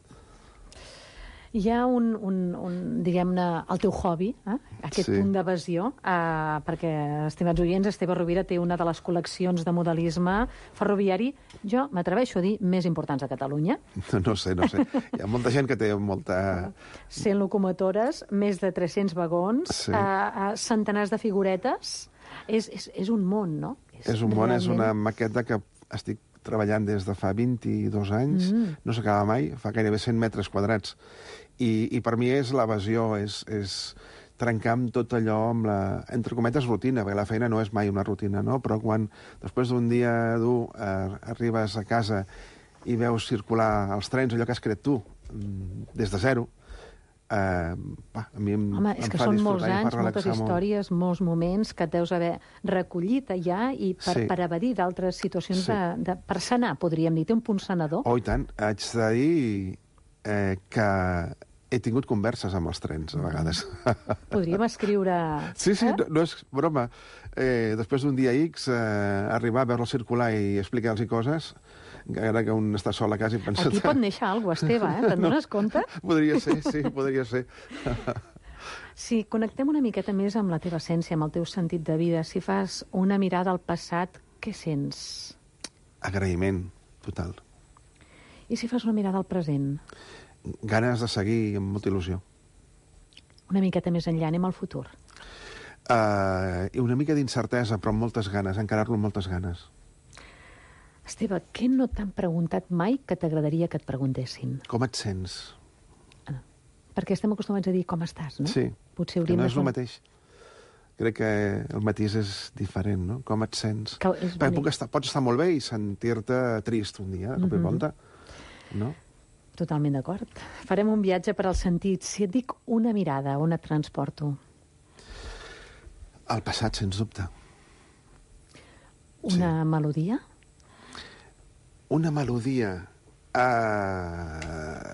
Hi ha un, un, un diguem-ne, el teu hobby, eh? Aquest sí. punt d'evasió, eh, perquè, estimats oients, Esteve Rovira té una de les col·leccions de modelisme ferroviari, jo m'atreveixo a dir, més importants a Catalunya. No, no sé, no sé. Hi ha molta gent que té molta... cent locomotores, més de tres-cents vagons, sí. eh, centenars de figuretes. És, és, és un món, no? És, és un món, realment... és una maqueta que estic treballant des de fa vint-i-dos anys, mm. no s'acaba mai, fa gairebé cent metres quadrats. I, i per mi és l'evasió, és, és trencar amb tot allò, amb la, entre cometes, rutina, perquè la feina no és mai una rutina, no? Però quan després d'un dia dur eh, arribes a casa i veus circular els trens, allò que has creat tu, des de zero, eh, va, a mi em, Home, és em que fa són disfrutar molts i em fa anys, moltes relaxar molt. històries, molts moments que et deus haver recollit allà i per, Sí. per evadir d'altres situacions Sí. de, de, per sanar, podríem dir. Té un punt sanador. Oh, i tant. Haig de dir eh, que he tingut converses amb els trens, a vegades. Podríem escriure... Sí, sí, eh? no, no és broma. Eh, després d'un dia X, eh, arribar a veure-lo circular i explicar-los coses, ara que un està sol a casa i pensa... Aquí pot néixer alguna cosa, Esteve, eh? Te'n dones compte? Podria ser, sí, podria ser. Si connectem una miqueta més amb la teva essència, amb el teu sentit de vida, si fas una mirada al passat, què sents? Agraïment, total. I si fas una mirada al present? Ganes de seguir amb molta il·lusió. Una miqueta més enllà, anem al futur. Uh, I una mica d'incertesa, però amb moltes ganes, encarar-lo amb moltes ganes. Esteve, què no t'han preguntat mai que t'agradaria que et preguntessin? Com et sents? Perquè estem acostumats a dir com estàs, no? Sí, Potser que hauríem no de és el mateix. Crec que el matís és diferent, no? Com et sents? Que és Perquè bonic. puc estar, pots estar molt bé i sentir-te trist un dia, de cop i Mhm. volta. No? Totalment d'acord. Farem un viatge per als sentits. Si et dic una mirada, on et transporto? El passat, sens dubte. Una Sí. melodia? Una melodia... Uh...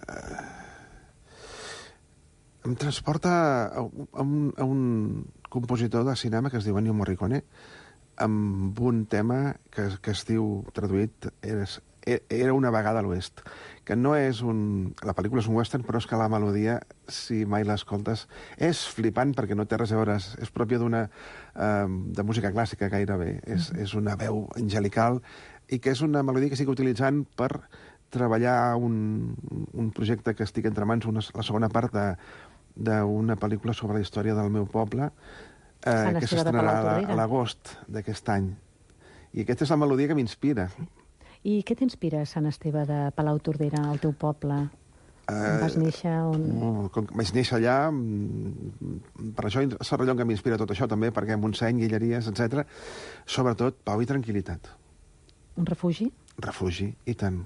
Em transporta a un, a, un, a un compositor de cinema que es diu Ennio Morricone, amb un tema que, que es diu, traduït, eres, era una vegada a l'oest, que no és un... La pel·lícula és un western, però és que la melodia, si mai l'escoltes, és flipant perquè no té res a veure, és, és pròpia d'una... Eh, de música clàssica gairebé. És, és una veu angelical i que és una melodia que estic utilitzant per treballar un, un projecte que estic entre mans, una, la segona part de d'una pel·lícula sobre la història del meu poble, eh, que s'estrenarà a l'agost d'aquest any. I aquesta és la melodia que m'inspira. I què t'inspira, Sant Esteve de Palautordera, el teu poble? Eh, On vas néixer? On... Oh, com que vaig néixer allà, mm, per això a Serrallonga que m'inspira tot això també, perquè Montseny, Guilleries, etcètera, sobretot pau i tranquil·litat. Un refugi? Refugi, i tant.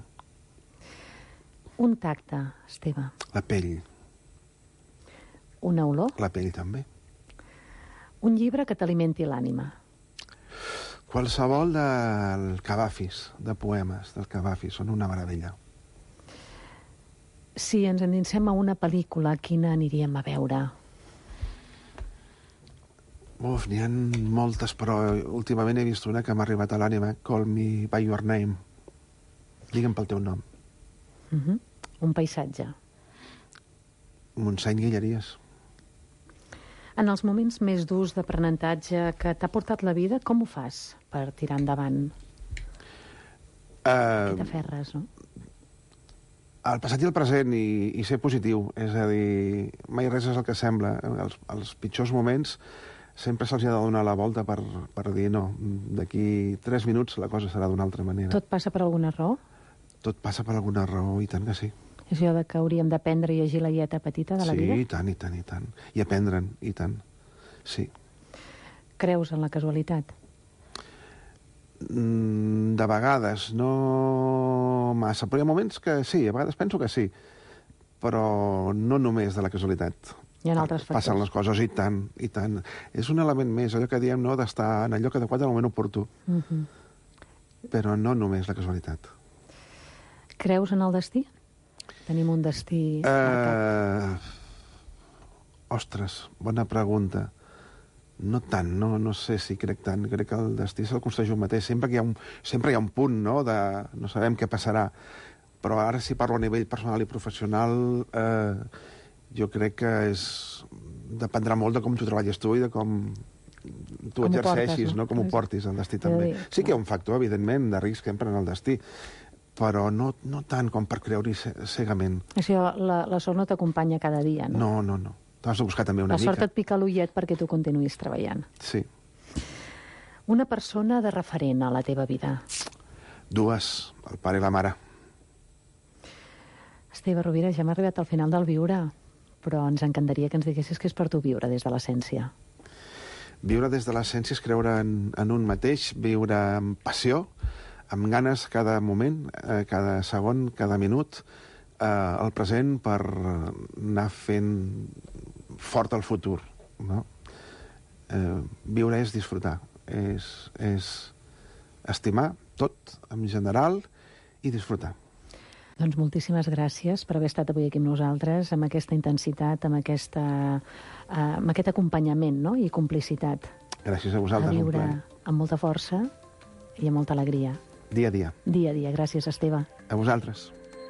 Un tacte, Esteve. La pell. Una olor? La pell també. Un llibre que t'alimenti l'ànima. Qualsevol del Cavafis, de poemes del Cavafis, són una meravella. Si ens endinsem a una pel·lícula, quina aniríem a veure? Uf, n'hi ha moltes, però últimament he vist una que m'ha arribat a l'ànima, Call Me By Your Name. Digue'm pel teu nom. Uh -huh. Un paisatge. Montseny, Guilleries. En els moments més durs d'aprenentatge que t'ha portat la vida, com ho fas per tirar endavant? Uh, Què t'aferres, no? El passat i el present, i, i ser positiu. És a dir, mai res és el que sembla. Els, els pitjors moments sempre se'ls ha de donar la volta per, per dir no, d'aquí tres minuts la cosa serà d'una altra manera. Tot passa per alguna raó? Tot passa per alguna raó, i tant que sí. És allò de que hauríem d'aprendre a llegir la dieta petita de la sí, vida? Sí, i tant, i tant, i tant. I aprendre'n, i tant. Sí. Creus en la casualitat? Mm, de vegades, no massa. Però hi ha moments que sí, a vegades penso que sí. Però no només de la casualitat. Hi ha altres factors. Passen les coses, i tant, i tant. És un element més, allò que diem, no?, d'estar en el lloc adequat al moment oportú. Uh -huh. Però no només la casualitat. Creus en el destí? Tenim un destí marcat. Uh, ostres, bona pregunta. No tant, no, no sé si crec tant. Crec que el destí se'l construeix un mateix. Sempre, que hi ha un, sempre hi ha un punt, no?, de no sabem què passarà. Però ara, si parlo a nivell personal i professional, eh, jo crec que és... dependrà molt de com tu treballes tu i de com tu com exerceixis, portes, no? no? Com ho portis, el destí també. Dir, sí que hi ha un factor, evidentment, de risc sempre en el destí, però no, no tant com per creure-hi cegament. Això, la, la sort no t'acompanya cada dia, no? No, no, no. T'has de buscar també una la mica. sort et pica l'ullet perquè tu continuïs treballant. Sí. Una persona de referent a la teva vida. Dues, el pare i la mare. Esteve Rovira, ja hem arribat al final del Viure. però ens encantaria que ens diguessis què és per tu viure des de l'essència. Viure des de l'essència és creure en, en un mateix, viure amb passió, amb ganes cada moment, eh, cada segon, cada minut, eh, el present per anar fent fort el futur, no? Eh, viure és disfrutar, és, és estimar tot en general i disfrutar. Doncs moltíssimes gràcies per haver estat avui aquí amb nosaltres, amb aquesta intensitat, amb, aquesta, uh, amb aquest acompanyament, no? I complicitat. Gràcies a vosaltres. A viure amb molta força i amb molta alegria. Dia a dia. Dia a dia. Gràcies, Esteve. A vosaltres.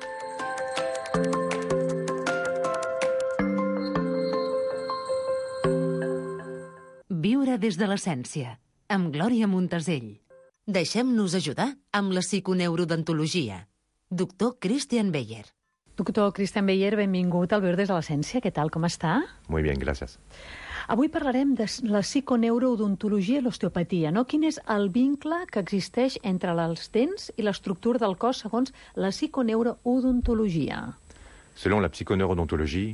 Viure des de l'essència, amb Glòria Montesell. Deixem-nos ajudar amb la psiconeurodontologia. Doctor Christian Beyer. Doctor Christian Beyer, benvingut al Viure des de l'essència. Què tal, com està? Muy bien, gracias. Avui parlarem de la psiconeurodontologia i l'osteopatia, no? Quin és el vincle que existeix entre els dents i l'estructura del cos segons la psiconeurodontologia? Selon la psychoneurodontologie,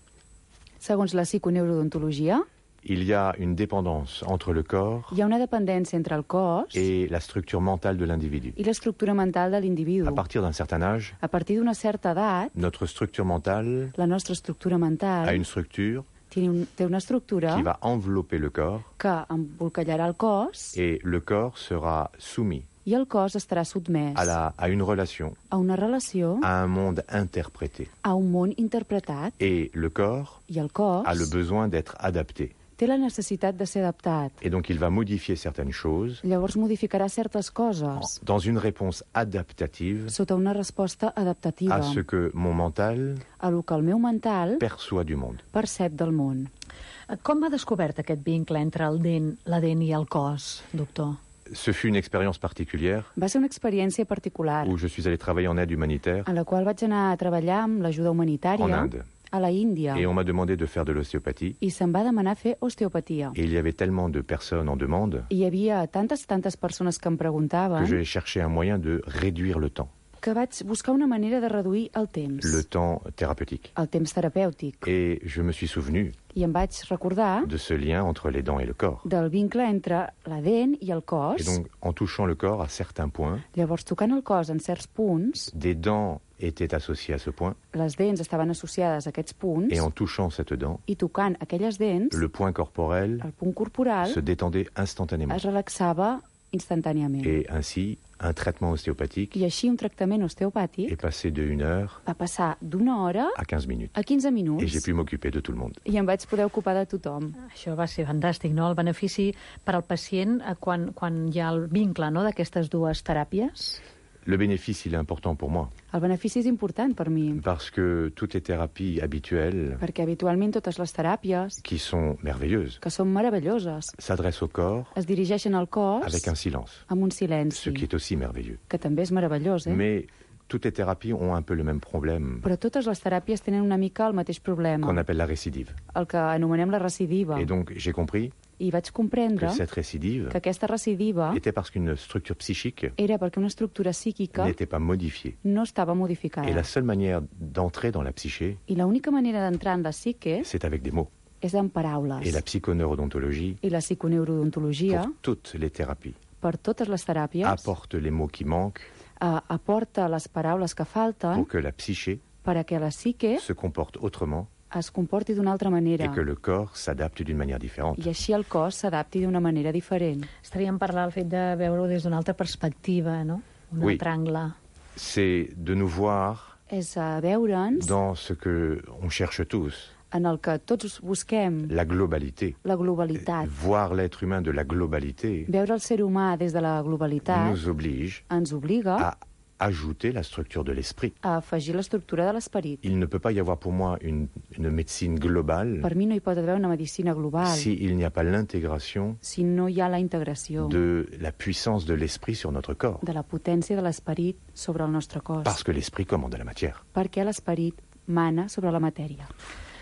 Segons la psiconeurodontologia, il y a une dépendance entre le corps hi ha una dependència entre el cos et la structure mentale de l'individu. i l'estructura mental de l'individu. À partir d'un certain âge, A partir d'una certa edat, notre structure mentale la nostra estructura mental a une structure té, un, té una estructura qui va envelopper le corps que embolcallarà el cos et le corps sera soumis i el cos estarà sotmès à, la, à une relation, a una relació, à un monde interprété. a un món interpretat, Et le corps i el cos a le besoin d'être adapté. té la necessitat de ser adaptat. Et donc il va modifier certaines choses Llavors modificarà certes en- coses dans une réponse adaptative sota una resposta adaptativa à ce que mon mental a lo que el meu mental perçoit du monde. percep del món. Com ha descobert aquest vincle entre el dent, la dent i el cos, doctor? Ce fut une expérience particulière Va ser una experiència particular où je suis allé travailler en aide humanitaire a la qual vaig anar a treballar amb l'ajuda en humanitària Inde. a la Índia Et on m'a demandé de faire de l'ostéopathie. i se'm va demanar fer osteopatia. Et il y avait tellement de personnes en demande I hi havia tantes, tantes persones que em que preguntaven j'ai cherché un moyen de réduire le temps, que vaig buscar una manera de reduir el temps, le temps thérapeutique. el temps terapèutic. Et je me suis souvenu I em vaig recordar de ce lien entre les dents et le corps. del vincle entre la dent i el cos. Et donc, en touchant le corps à certains points, Llavors, tocant el cos en certs punts, des dents étaient associées à ce point, les dents estaven associades a aquests punts, et en touchant cette dent, i tocant aquelles dents, le point corporel el punt corporal se détendait instantanément. es relaxava instantàniament. Et ainsi, un traitement ostéopathique I així un tractament osteopàtic est passé de une heure va passar d'una hora à quinze minutes. a quinze Et minuts j'ai pu m'occuper de tout le monde. i em vaig poder ocupar de tothom. Això va ser fantàstic, no? El benefici per al pacient eh, quan, quan hi ha el vincle, no?, d'aquestes dues teràpies. Le bénéfice, il est important pour moi, El benefici és important per mi, parce que toutes les thérapies habituelles, perquè habitualment totes les teràpies, qui sont merveilleuses, que són meravelloses, s'adressent au corps es dirigeixen al cos avec un silence, amb un ce silenci, qui est aussi merveilleux. que també és meravellós, eh? Mais toutes les thérapies ont un peu le même problème Però totes les teràpies tenen una mica el mateix problema, qu'on appelle la récidive. el que anomenem la recidiva. Et donc, j'ai compris I vaig que comprendre cette récidive que aquesta recidiva était parce qu'une structure psychique era perquè una estructura psíquica n'était pas modifiée. no estava modificada. Et la seule manière d'entrer dans la psyché, I l'única manera d'entrar en la psique c'est avec des mots. és amb paraules. Et la psychoneurodontologie, I la psiconeurodontologia, pour toutes les thérapies, per totes les teràpies, apporte les mots qui manquent eh, aporta les paraules que falten pour que la psyché perquè la psique se comporte autrement es comporti d'una altra manera et que le corps s'adapte d'une manière différente. i així el cos s'adapti d'una manera diferent. Estaríem parlant del fet de veure-ho des d'una altra perspectiva, no? Un Oui. altre angle. C'est de nous voir És a veure'ns dans ce que on cherche tous, en el que tots busquem la globalité. la globalitat. Voir l'être humain de la globalité Veure el ser humà des de la globalitat nous oblige ens obliga à ajouter la structure de l'esprit. a afegir l'estructura de l'esperit. Il ne peut pas y avoir pour moi une, une médecine globale Per mi no hi pot haver una medicina global s'il n'y a pas l'intégration si no hi ha la integració de la puissance de l'esprit sur notre corps. de la potència de l'esperit sobre el nostre cos, Parce que l'esprit commande la matière. perquè l'esperit mana sobre la matèria.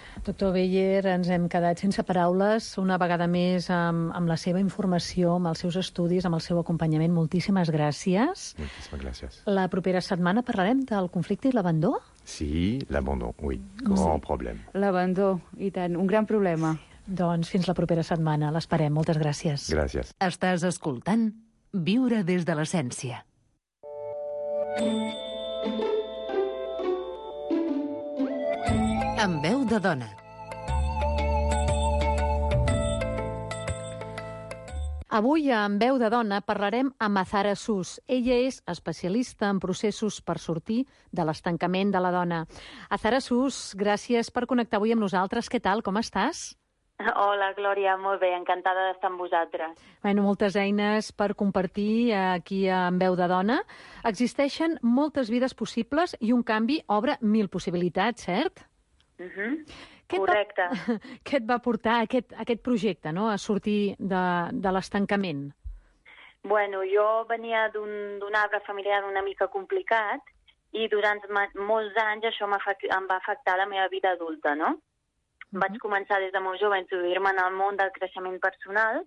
Doctor Beyer, ens hem quedat sense paraules una vegada més amb, amb la seva informació, amb els seus estudis, amb el seu acompanyament. Moltíssimes gràcies. Moltíssimes gràcies. La propera setmana parlarem del conflicte i l'abandó? Sí, l'abandó, oui. Grand problème. L'abandó, i tant, un gran problema. Doncs fins la propera setmana. L'esperem. Moltes gràcies. Gràcies. Estàs escoltant Viure des de l'essència. Amb veu de dona. Avui, en Veu de Dona, parlarem amb Azahara Sus. Ella és especialista en processos per sortir de l'estancament de la dona. Azahara Sus, gràcies per connectar avui amb nosaltres. Què tal? Com estàs? Hola, Glòria, molt bé, encantada d'estar amb vosaltres. Bueno, moltes eines per compartir aquí en Veu de Dona. Existeixen moltes vides possibles i un canvi obre mil possibilitats, cert? Uh-huh. Què et Correcte. Va, què et va portar aquest, aquest projecte, no?, a sortir de, de l'estancament? Bueno, jo venia d'un d'un arbre familiar una mica complicat i durant molts anys això em va afectar la meva vida adulta, no? Uh-huh. Vaig començar des de molt jove a introduir-me en el món del creixement personal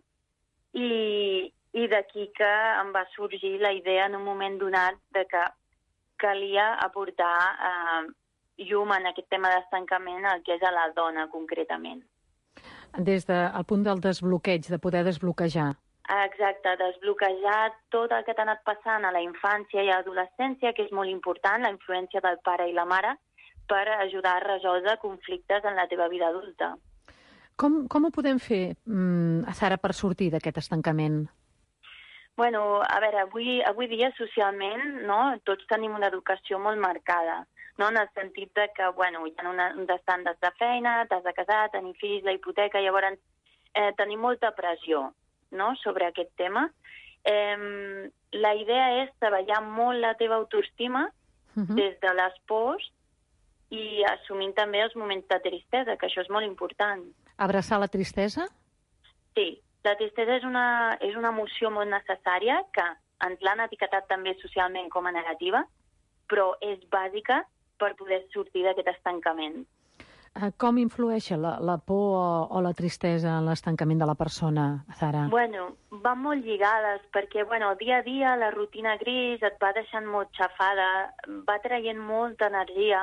i, i d'aquí que em va sorgir la idea en un moment donat de que calia aportar eh, llum en aquest tema d'estancament, el que és a la dona, concretament. Des del punt del desbloqueig, de poder desbloquejar. Exacte, desbloquejar tot el que t'ha anat passant a la infància i a l'adolescència, que és molt important, la influència del pare i la mare, per ajudar a resoldre conflictes en la teva vida adulta. Com, com ho podem fer, mm, Azahara, per sortir d'aquest estancament? Bueno, a veure, avui, avui dia socialment, no, tots tenim una educació molt marcada, no? En el sentit de que, bueno, hi ha una, uns estàndards de feina, t'has de casar, tenir fills, la hipoteca, llavors eh, tenim molta pressió, no?, sobre aquest tema. Eh, la idea és treballar molt la teva autoestima uh-huh. des de les pors i assumint també els moments de tristesa, que això és molt important. Abraçar la tristesa? Sí, la tristesa és una, és una emoció molt necessària que ens l'han etiquetat també socialment com a negativa, però és bàsica per poder sortir d'aquest estancament. Com influeix la, la por o, o la tristesa en l'estancament de la persona, Azahara? Bueno, van molt lligades, perquè bueno, dia a dia la rutina gris et va deixant molt xafada, va traient molta energia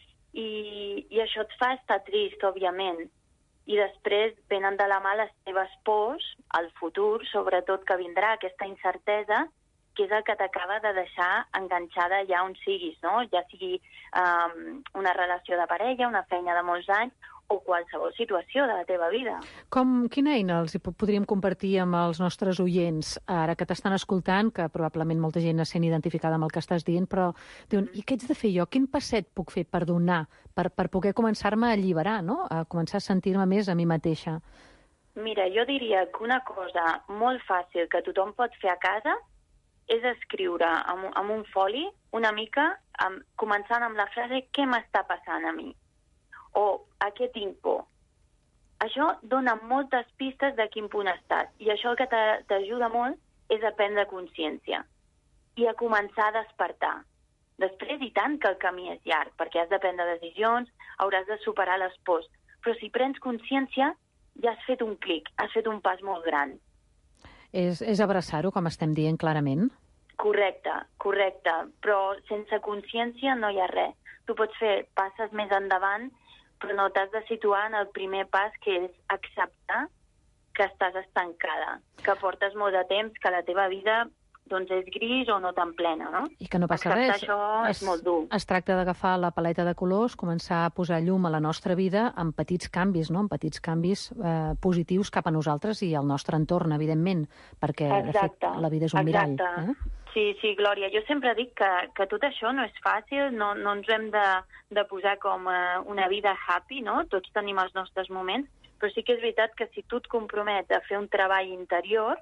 i, i això et fa estar trist, òbviament. I després venen de la mà les teves pors, al futur, sobretot que vindrà aquesta incertesa, que és el que t'acaba de deixar enganxada ja on siguis, no? Ja sigui um, una relació de parella, una feina de molts anys o qualsevol situació de la teva vida. Com, quina eina els podríem compartir amb els nostres oients, ara que t'estan escoltant, que probablement molta gent es sent identificada amb el que estàs dient, però diuen, i què haig de fer jo? Quin passet puc fer per donar, per, per poder començar-me a alliberar, no?, a començar a sentir-me més a mi mateixa? Mira, jo diria que una cosa molt fàcil que tothom pot fer a casa és escriure amb, amb un foli una mica, amb, començant amb la frase «Què m'està passant a mi?» o «A què tinc por?». Això dona moltes pistes de quin punt estàs i això el que t'ajuda molt és a prendre consciència i a començar a despertar. Després, i tant que el camí és llarg, perquè has de prendre decisions, hauràs de superar les pors, però si prens consciència ja has fet un clic, has fet un pas molt gran. És, és abraçar-ho, com estem dient clarament? Correcte, correcte, però sense consciència no hi ha res. Tu pots fer passes més endavant, però no t'has de situar en el primer pas, que és acceptar que estàs estancada, que portes molt de temps, que la teva vida doncs és gris o no tan plena, no? I que no passa Acceptar res. Això es, és molt dur. Es tracta d'agafar la paleta de colors, començar a posar llum a la nostra vida amb petits canvis, no?, amb petits canvis eh, positius cap a nosaltres i al nostre entorn, evidentment, perquè, Exacte, de fet, la vida és un exacte. mirall. Eh? Sí, sí, Glòria, jo sempre dic que, que tot això no és fàcil, no, no ens hem de, de posar com uh, una vida happy, no? Tots tenim els nostres moments, però sí que és veritat que si tu et compromets a fer un treball interior,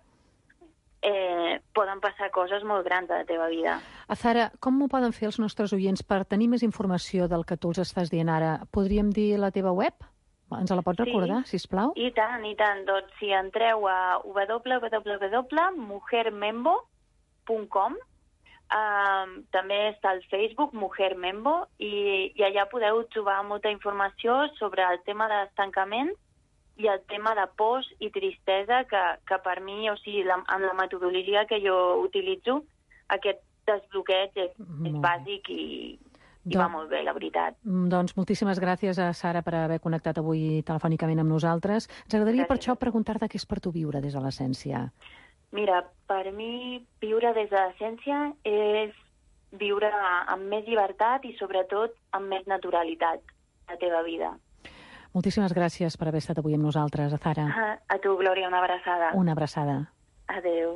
eh, poden passar coses molt grans a la teva vida. Azahara, com ho poden fer els nostres oients per tenir més informació del que tu els estàs dient ara? Podríem dir la teva web? Ens la pots recordar, sí, sisplau? I tant, i tant. Doncs si entreu a w w w punt mujer membo punt com Uh, també està el Facebook, Mujer Membo, i, i allà podeu trobar molta informació sobre el tema de l'estancament i el tema de pors i tristesa, que, que per mi, o sigui, la, amb la metodologia que jo utilitzo, aquest desbloqueig és, és bàsic i, i va molt bé, la veritat. Doncs moltíssimes gràcies a Sara per haver connectat avui telefònicament amb nosaltres. Ens agradaria gràcies. Per això preguntar-te què és per tu viure des de l'essència. Mira, per mi viure des de l'essència és viure amb més llibertat i sobretot amb més naturalitat la teva vida. Moltíssimes gràcies per haver estat avui amb nosaltres, Azara. A, a tu, Glòria, una abraçada. Una abraçada. Adéu.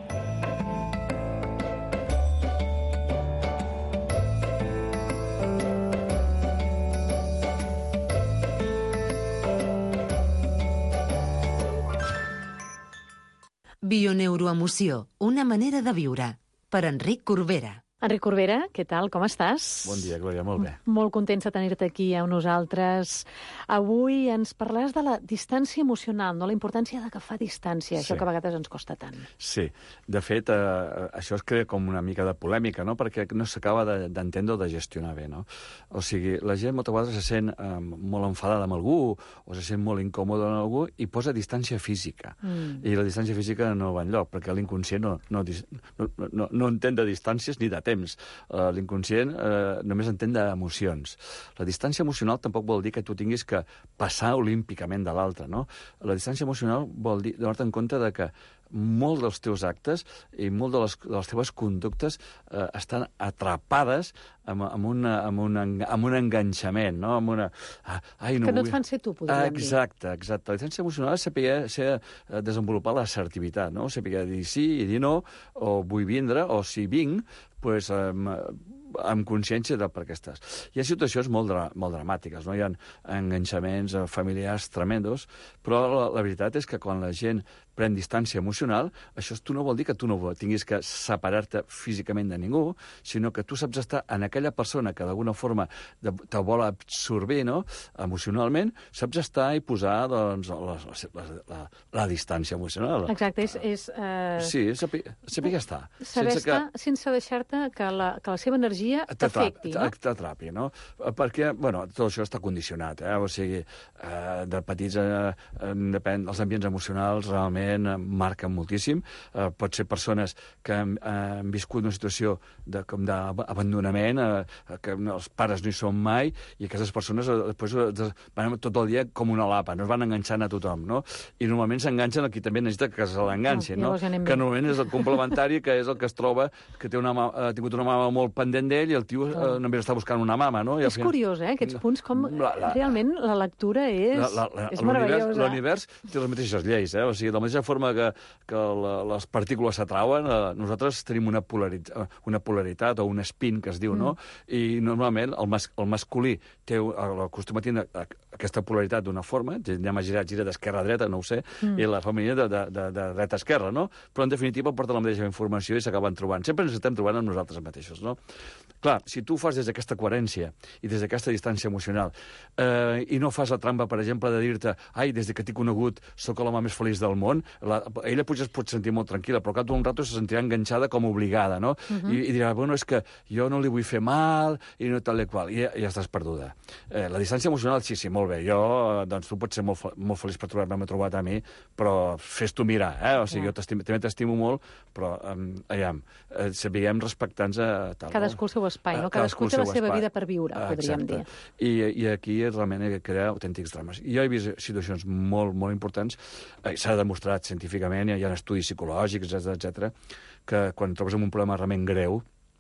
Bioneuroemoció, una manera de viure. Per Enric Corbera. Enric Corbera, què tal? Com estàs? Bon dia, Glòria, molt bé. Molt contents de tenir-te aquí amb nosaltres. Avui ens parlaràs de la distància emocional, no? La importància d'agafar distància, sí. Això que a vegades ens costa tant. Sí, de fet, eh, això es crea com una mica de polèmica, no? Perquè no s'acaba d'entendre o de gestionar bé, no? O sigui, la gent moltes vegades se sent eh, molt enfadada amb algú o se sent molt incòmoda amb algú i posa distància física. Mm. I la distància física no va enlloc, perquè l'inconscient no, no, no, no, no entén de distàncies ni de temps. Uh, l'inconscient uh, només entén d'emocions. La distància emocional tampoc vol dir que tu tinguis que passar olímpicament de l'altre, no? La distància emocional vol dir donar-te en compte de que molt dels teus actes i molt de les, de les teves conductes eh, estan atrapades amb, amb, una, amb, un, amb un enganxament, no? Amb una... Ah, ai, no que no vull... et fan ser tu, podríem ah, exacte, dir. Exacte. La distància emocional és saber, ser, desenvolupar l'assertivitat, no? Saber dir sí i dir no, o vull vindre, o si vinc, pues, amb, amb consciència de per què estàs. Hi ha situacions molt, dra molt dramàtiques, no? Hi ha enganxaments familiars tremendos, però la, la veritat és que quan la gent pren distància emocional, això tu no vol dir que tu no tinguis que separar-te físicament de ningú, sinó que tu saps estar en aquella persona que d'alguna forma te vol absorbir, no? Emocionalment, saps estar i posar doncs, la, la, la, la distància emocional. Exacte, és... és uh... Sí, saber, saber estar. Saber sense estar que... sense deixar-te que, la, que la seva energia t'afecti, no? T'atrapi, no? Perquè, bueno, tot això està condicionat, eh? O sigui, eh, de petits, eh, depèn, els ambients emocionals realment marquen moltíssim. Eh, pot ser persones que han, han viscut una situació de, com d'abandonament, eh, que els pares no hi són mai, i aquestes persones eh, després eh, van tot el dia com una lapa, no es van enganxant a tothom, no? I normalment s'enganxen a qui també necessita que se l'enganxin, no? Ja que normalment és el complementari, que és el que es troba, que té una ha tingut una mama molt pendent d'ell i el tio eh, només està buscant una mama, no? I és final... curiós, eh, aquests punts, com la, la, realment la lectura és, la, la, és meravellosa. L'univers té les mateixes lleis, eh? O sigui, de la mateixa forma que, que la, les partícules s'atrauen, eh, nosaltres tenim una, una polaritat o un spin, que es diu, mm. no? I normalment el, mas el masculí té, acostuma a tenir aquesta polaritat d'una forma, anem a girar, gira d'esquerra a dreta, no ho sé, mm. i la femenina de, de, de, de dreta a esquerra, no? Però en definitiva porta la mateixa informació i s'acaben trobant. Sempre ens estem trobant amb nosaltres mateixos, no? Clar, si tu fas des d'aquesta coherència i des d'aquesta distància emocional eh, i no fas la trampa, per exemple, de dir-te ai, des que t'he conegut sóc l'home més feliç del món, la, ella potser es pot sentir molt tranquil·la, però cap d'un rato se sentirà enganxada com obligada, no? Uh -huh. I, I dirà, bueno, és que jo no li vull fer mal i no tal i qual, i ja, ja estàs perduda. Eh, la distància emocional, sí, sí, molt bé, jo, doncs tu pots ser molt, molt feliç per trobar-me trobat a mi, però fes-t'ho mirar, eh? O sigui, yeah. jo també t'estimo molt, però, um, aviam, eh, sapiguem respectar-nos a tal. Cadascú el seu espai, no? Cadascú, Cadascú té la seva espai. Vida per viure, ah, podríem exacte. Dir. I, I aquí realment he de crear autèntics drames. I jo he vist situacions molt, molt importants, eh, s'ha demostrat científicament, hi ha estudis psicològics, etcètera, que quan trobes un problema realment greu,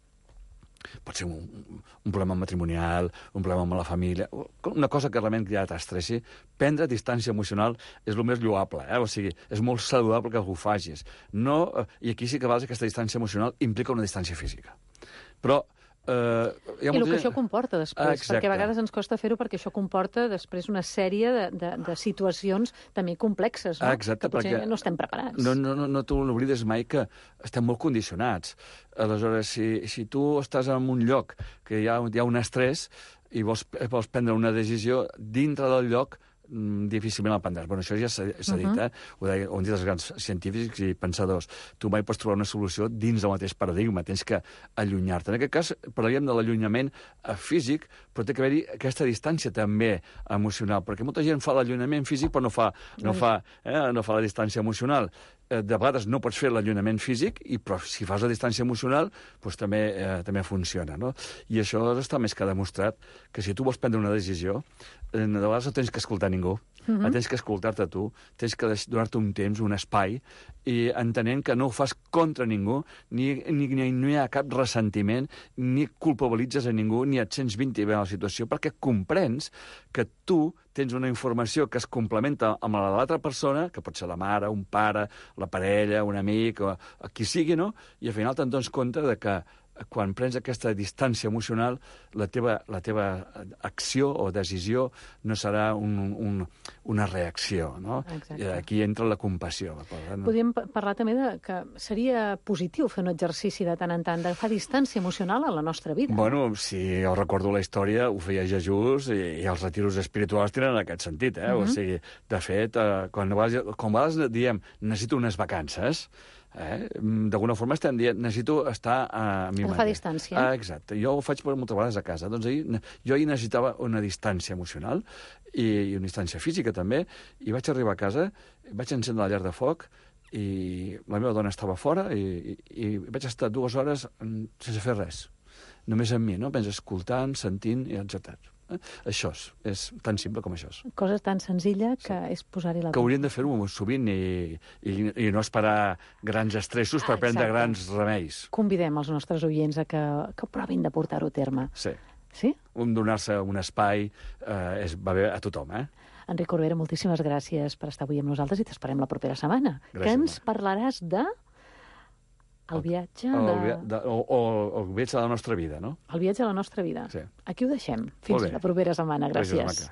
pot ser un, un problema matrimonial, un problema amb la família, una cosa que realment ja t'estressi, prendre distància emocional és el més lloable, eh? O sigui, és molt saludable que ho facis. No, I aquí sí que vals aquesta distància emocional implica una distància física. Però Uh, I el que això comporta després, exacte. Perquè a vegades ens costa fer-ho perquè això comporta després una sèrie de, de, de situacions també complexes, no? Exacte, que potser perquè no estem preparats. No, no, no, no t'ho oblides mai que estem molt condicionats. Aleshores, si, si tu estàs en un lloc que hi ha, hi ha un estrès i vols, vols prendre una decisió, dintre del lloc difícilment el prendràs. Bueno, això ja s'ha dit, uh -huh. eh? Ho, deia, ho han dit els grans científics i pensadors. Tu mai pots trobar una solució dins del mateix paradigma, tens que allunyar-te. En aquest cas, parlaríem de l'allunyament físic, però té que haver-hi aquesta distància també emocional, perquè molta gent fa l'allunyament físic però no fa, no fa, eh? no fa la distància emocional. De vegades no pots fer l'allunyament físic, i, però si fas la distància emocional, doncs també, eh, també funciona. No? I això està més que demostrat, que si tu vols prendre una decisió, eh, de vegades no tens que escoltar ningú, uh-huh. tens que escoltar-te tu, tens que donar-te un temps, un espai, i entenent que no ho fas contra ningú, ni, ni, ni no hi ha cap ressentiment, ni culpabilitzes a ningú, ni et sents víctima de la situació, perquè comprens que tu tens una informació que es complementa amb la de l'altra persona, que pot ser la mare, un pare, la parella, un amic, o qui sigui, no? I al final te'n dones compte de que quan prens aquesta distància emocional, la teva, la teva acció o decisió no serà un, un, una reacció, no? I aquí entra la compassió. No? Podríem parlar també de que seria positiu fer un exercici de tant en tant, de fa distància emocional a la nostra vida. Bueno, si jo recordo la història, ho feia Jesús, i, i els retiros espirituals tenen aquest sentit, eh? Uh-huh. O sigui, de fet, eh, quan, a vegades, quan a vegades diem necessito unes vacances, Eh? d'alguna forma estem dient, necessito estar a mi mateix. Fa distància. Ah, exacte. Jo ho faig moltes vegades a casa. Doncs ahir, jo ahir necessitava una distància emocional i, i una distància física també, i vaig arribar a casa, vaig encendre la llar de foc, i la meva dona estava fora, i, i, i vaig estar dues hores sense fer res. Només amb mi, no? Penso, escoltant, sentint, i etcètera. Eh? Això és, és tan simple com això. Cosa tan senzilla que sí. és posar-hi la... Que hauríem de fer-ho sovint i, i, i no esperar grans estressos per ah, prendre grans remeis. Convidem els nostres oients a que, que provin de portar-ho a terme. Sí. Sí? Donar-se un espai eh, és, va bé a tothom, eh? Enric Corbera, moltíssimes gràcies per estar avui amb nosaltres i t'esperem la propera setmana. Gràcies, que ens parlaràs de... El viatge de... El, via... de... O, o el viatge de la nostra vida, no? El viatge de la nostra vida. Sí. Aquí ho deixem. Fins la propera setmana. Gràcies. Gràcies.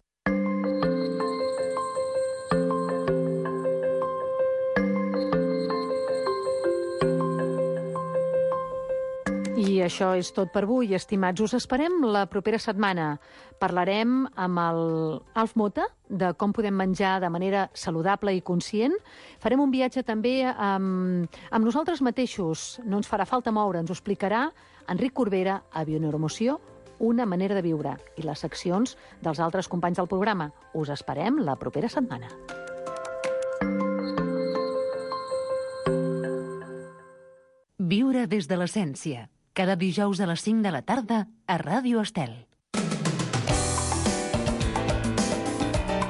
I això és tot per avui, estimats. Us esperem la propera setmana. Parlarem amb el Alf Mota de com podem menjar de manera saludable i conscient. Farem un viatge també amb, amb nosaltres mateixos. No ens farà falta moure, ens ho explicarà Enric Corbera a Bioneuromoció, una manera de viure, i les seccions dels altres companys del programa. Us esperem la propera setmana. Viure des de l'essència. Cada dijous a les cinc de la tarda a Ràdio Estel.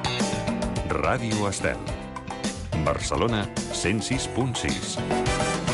Ràdio Estel. Barcelona cent sis punt sis.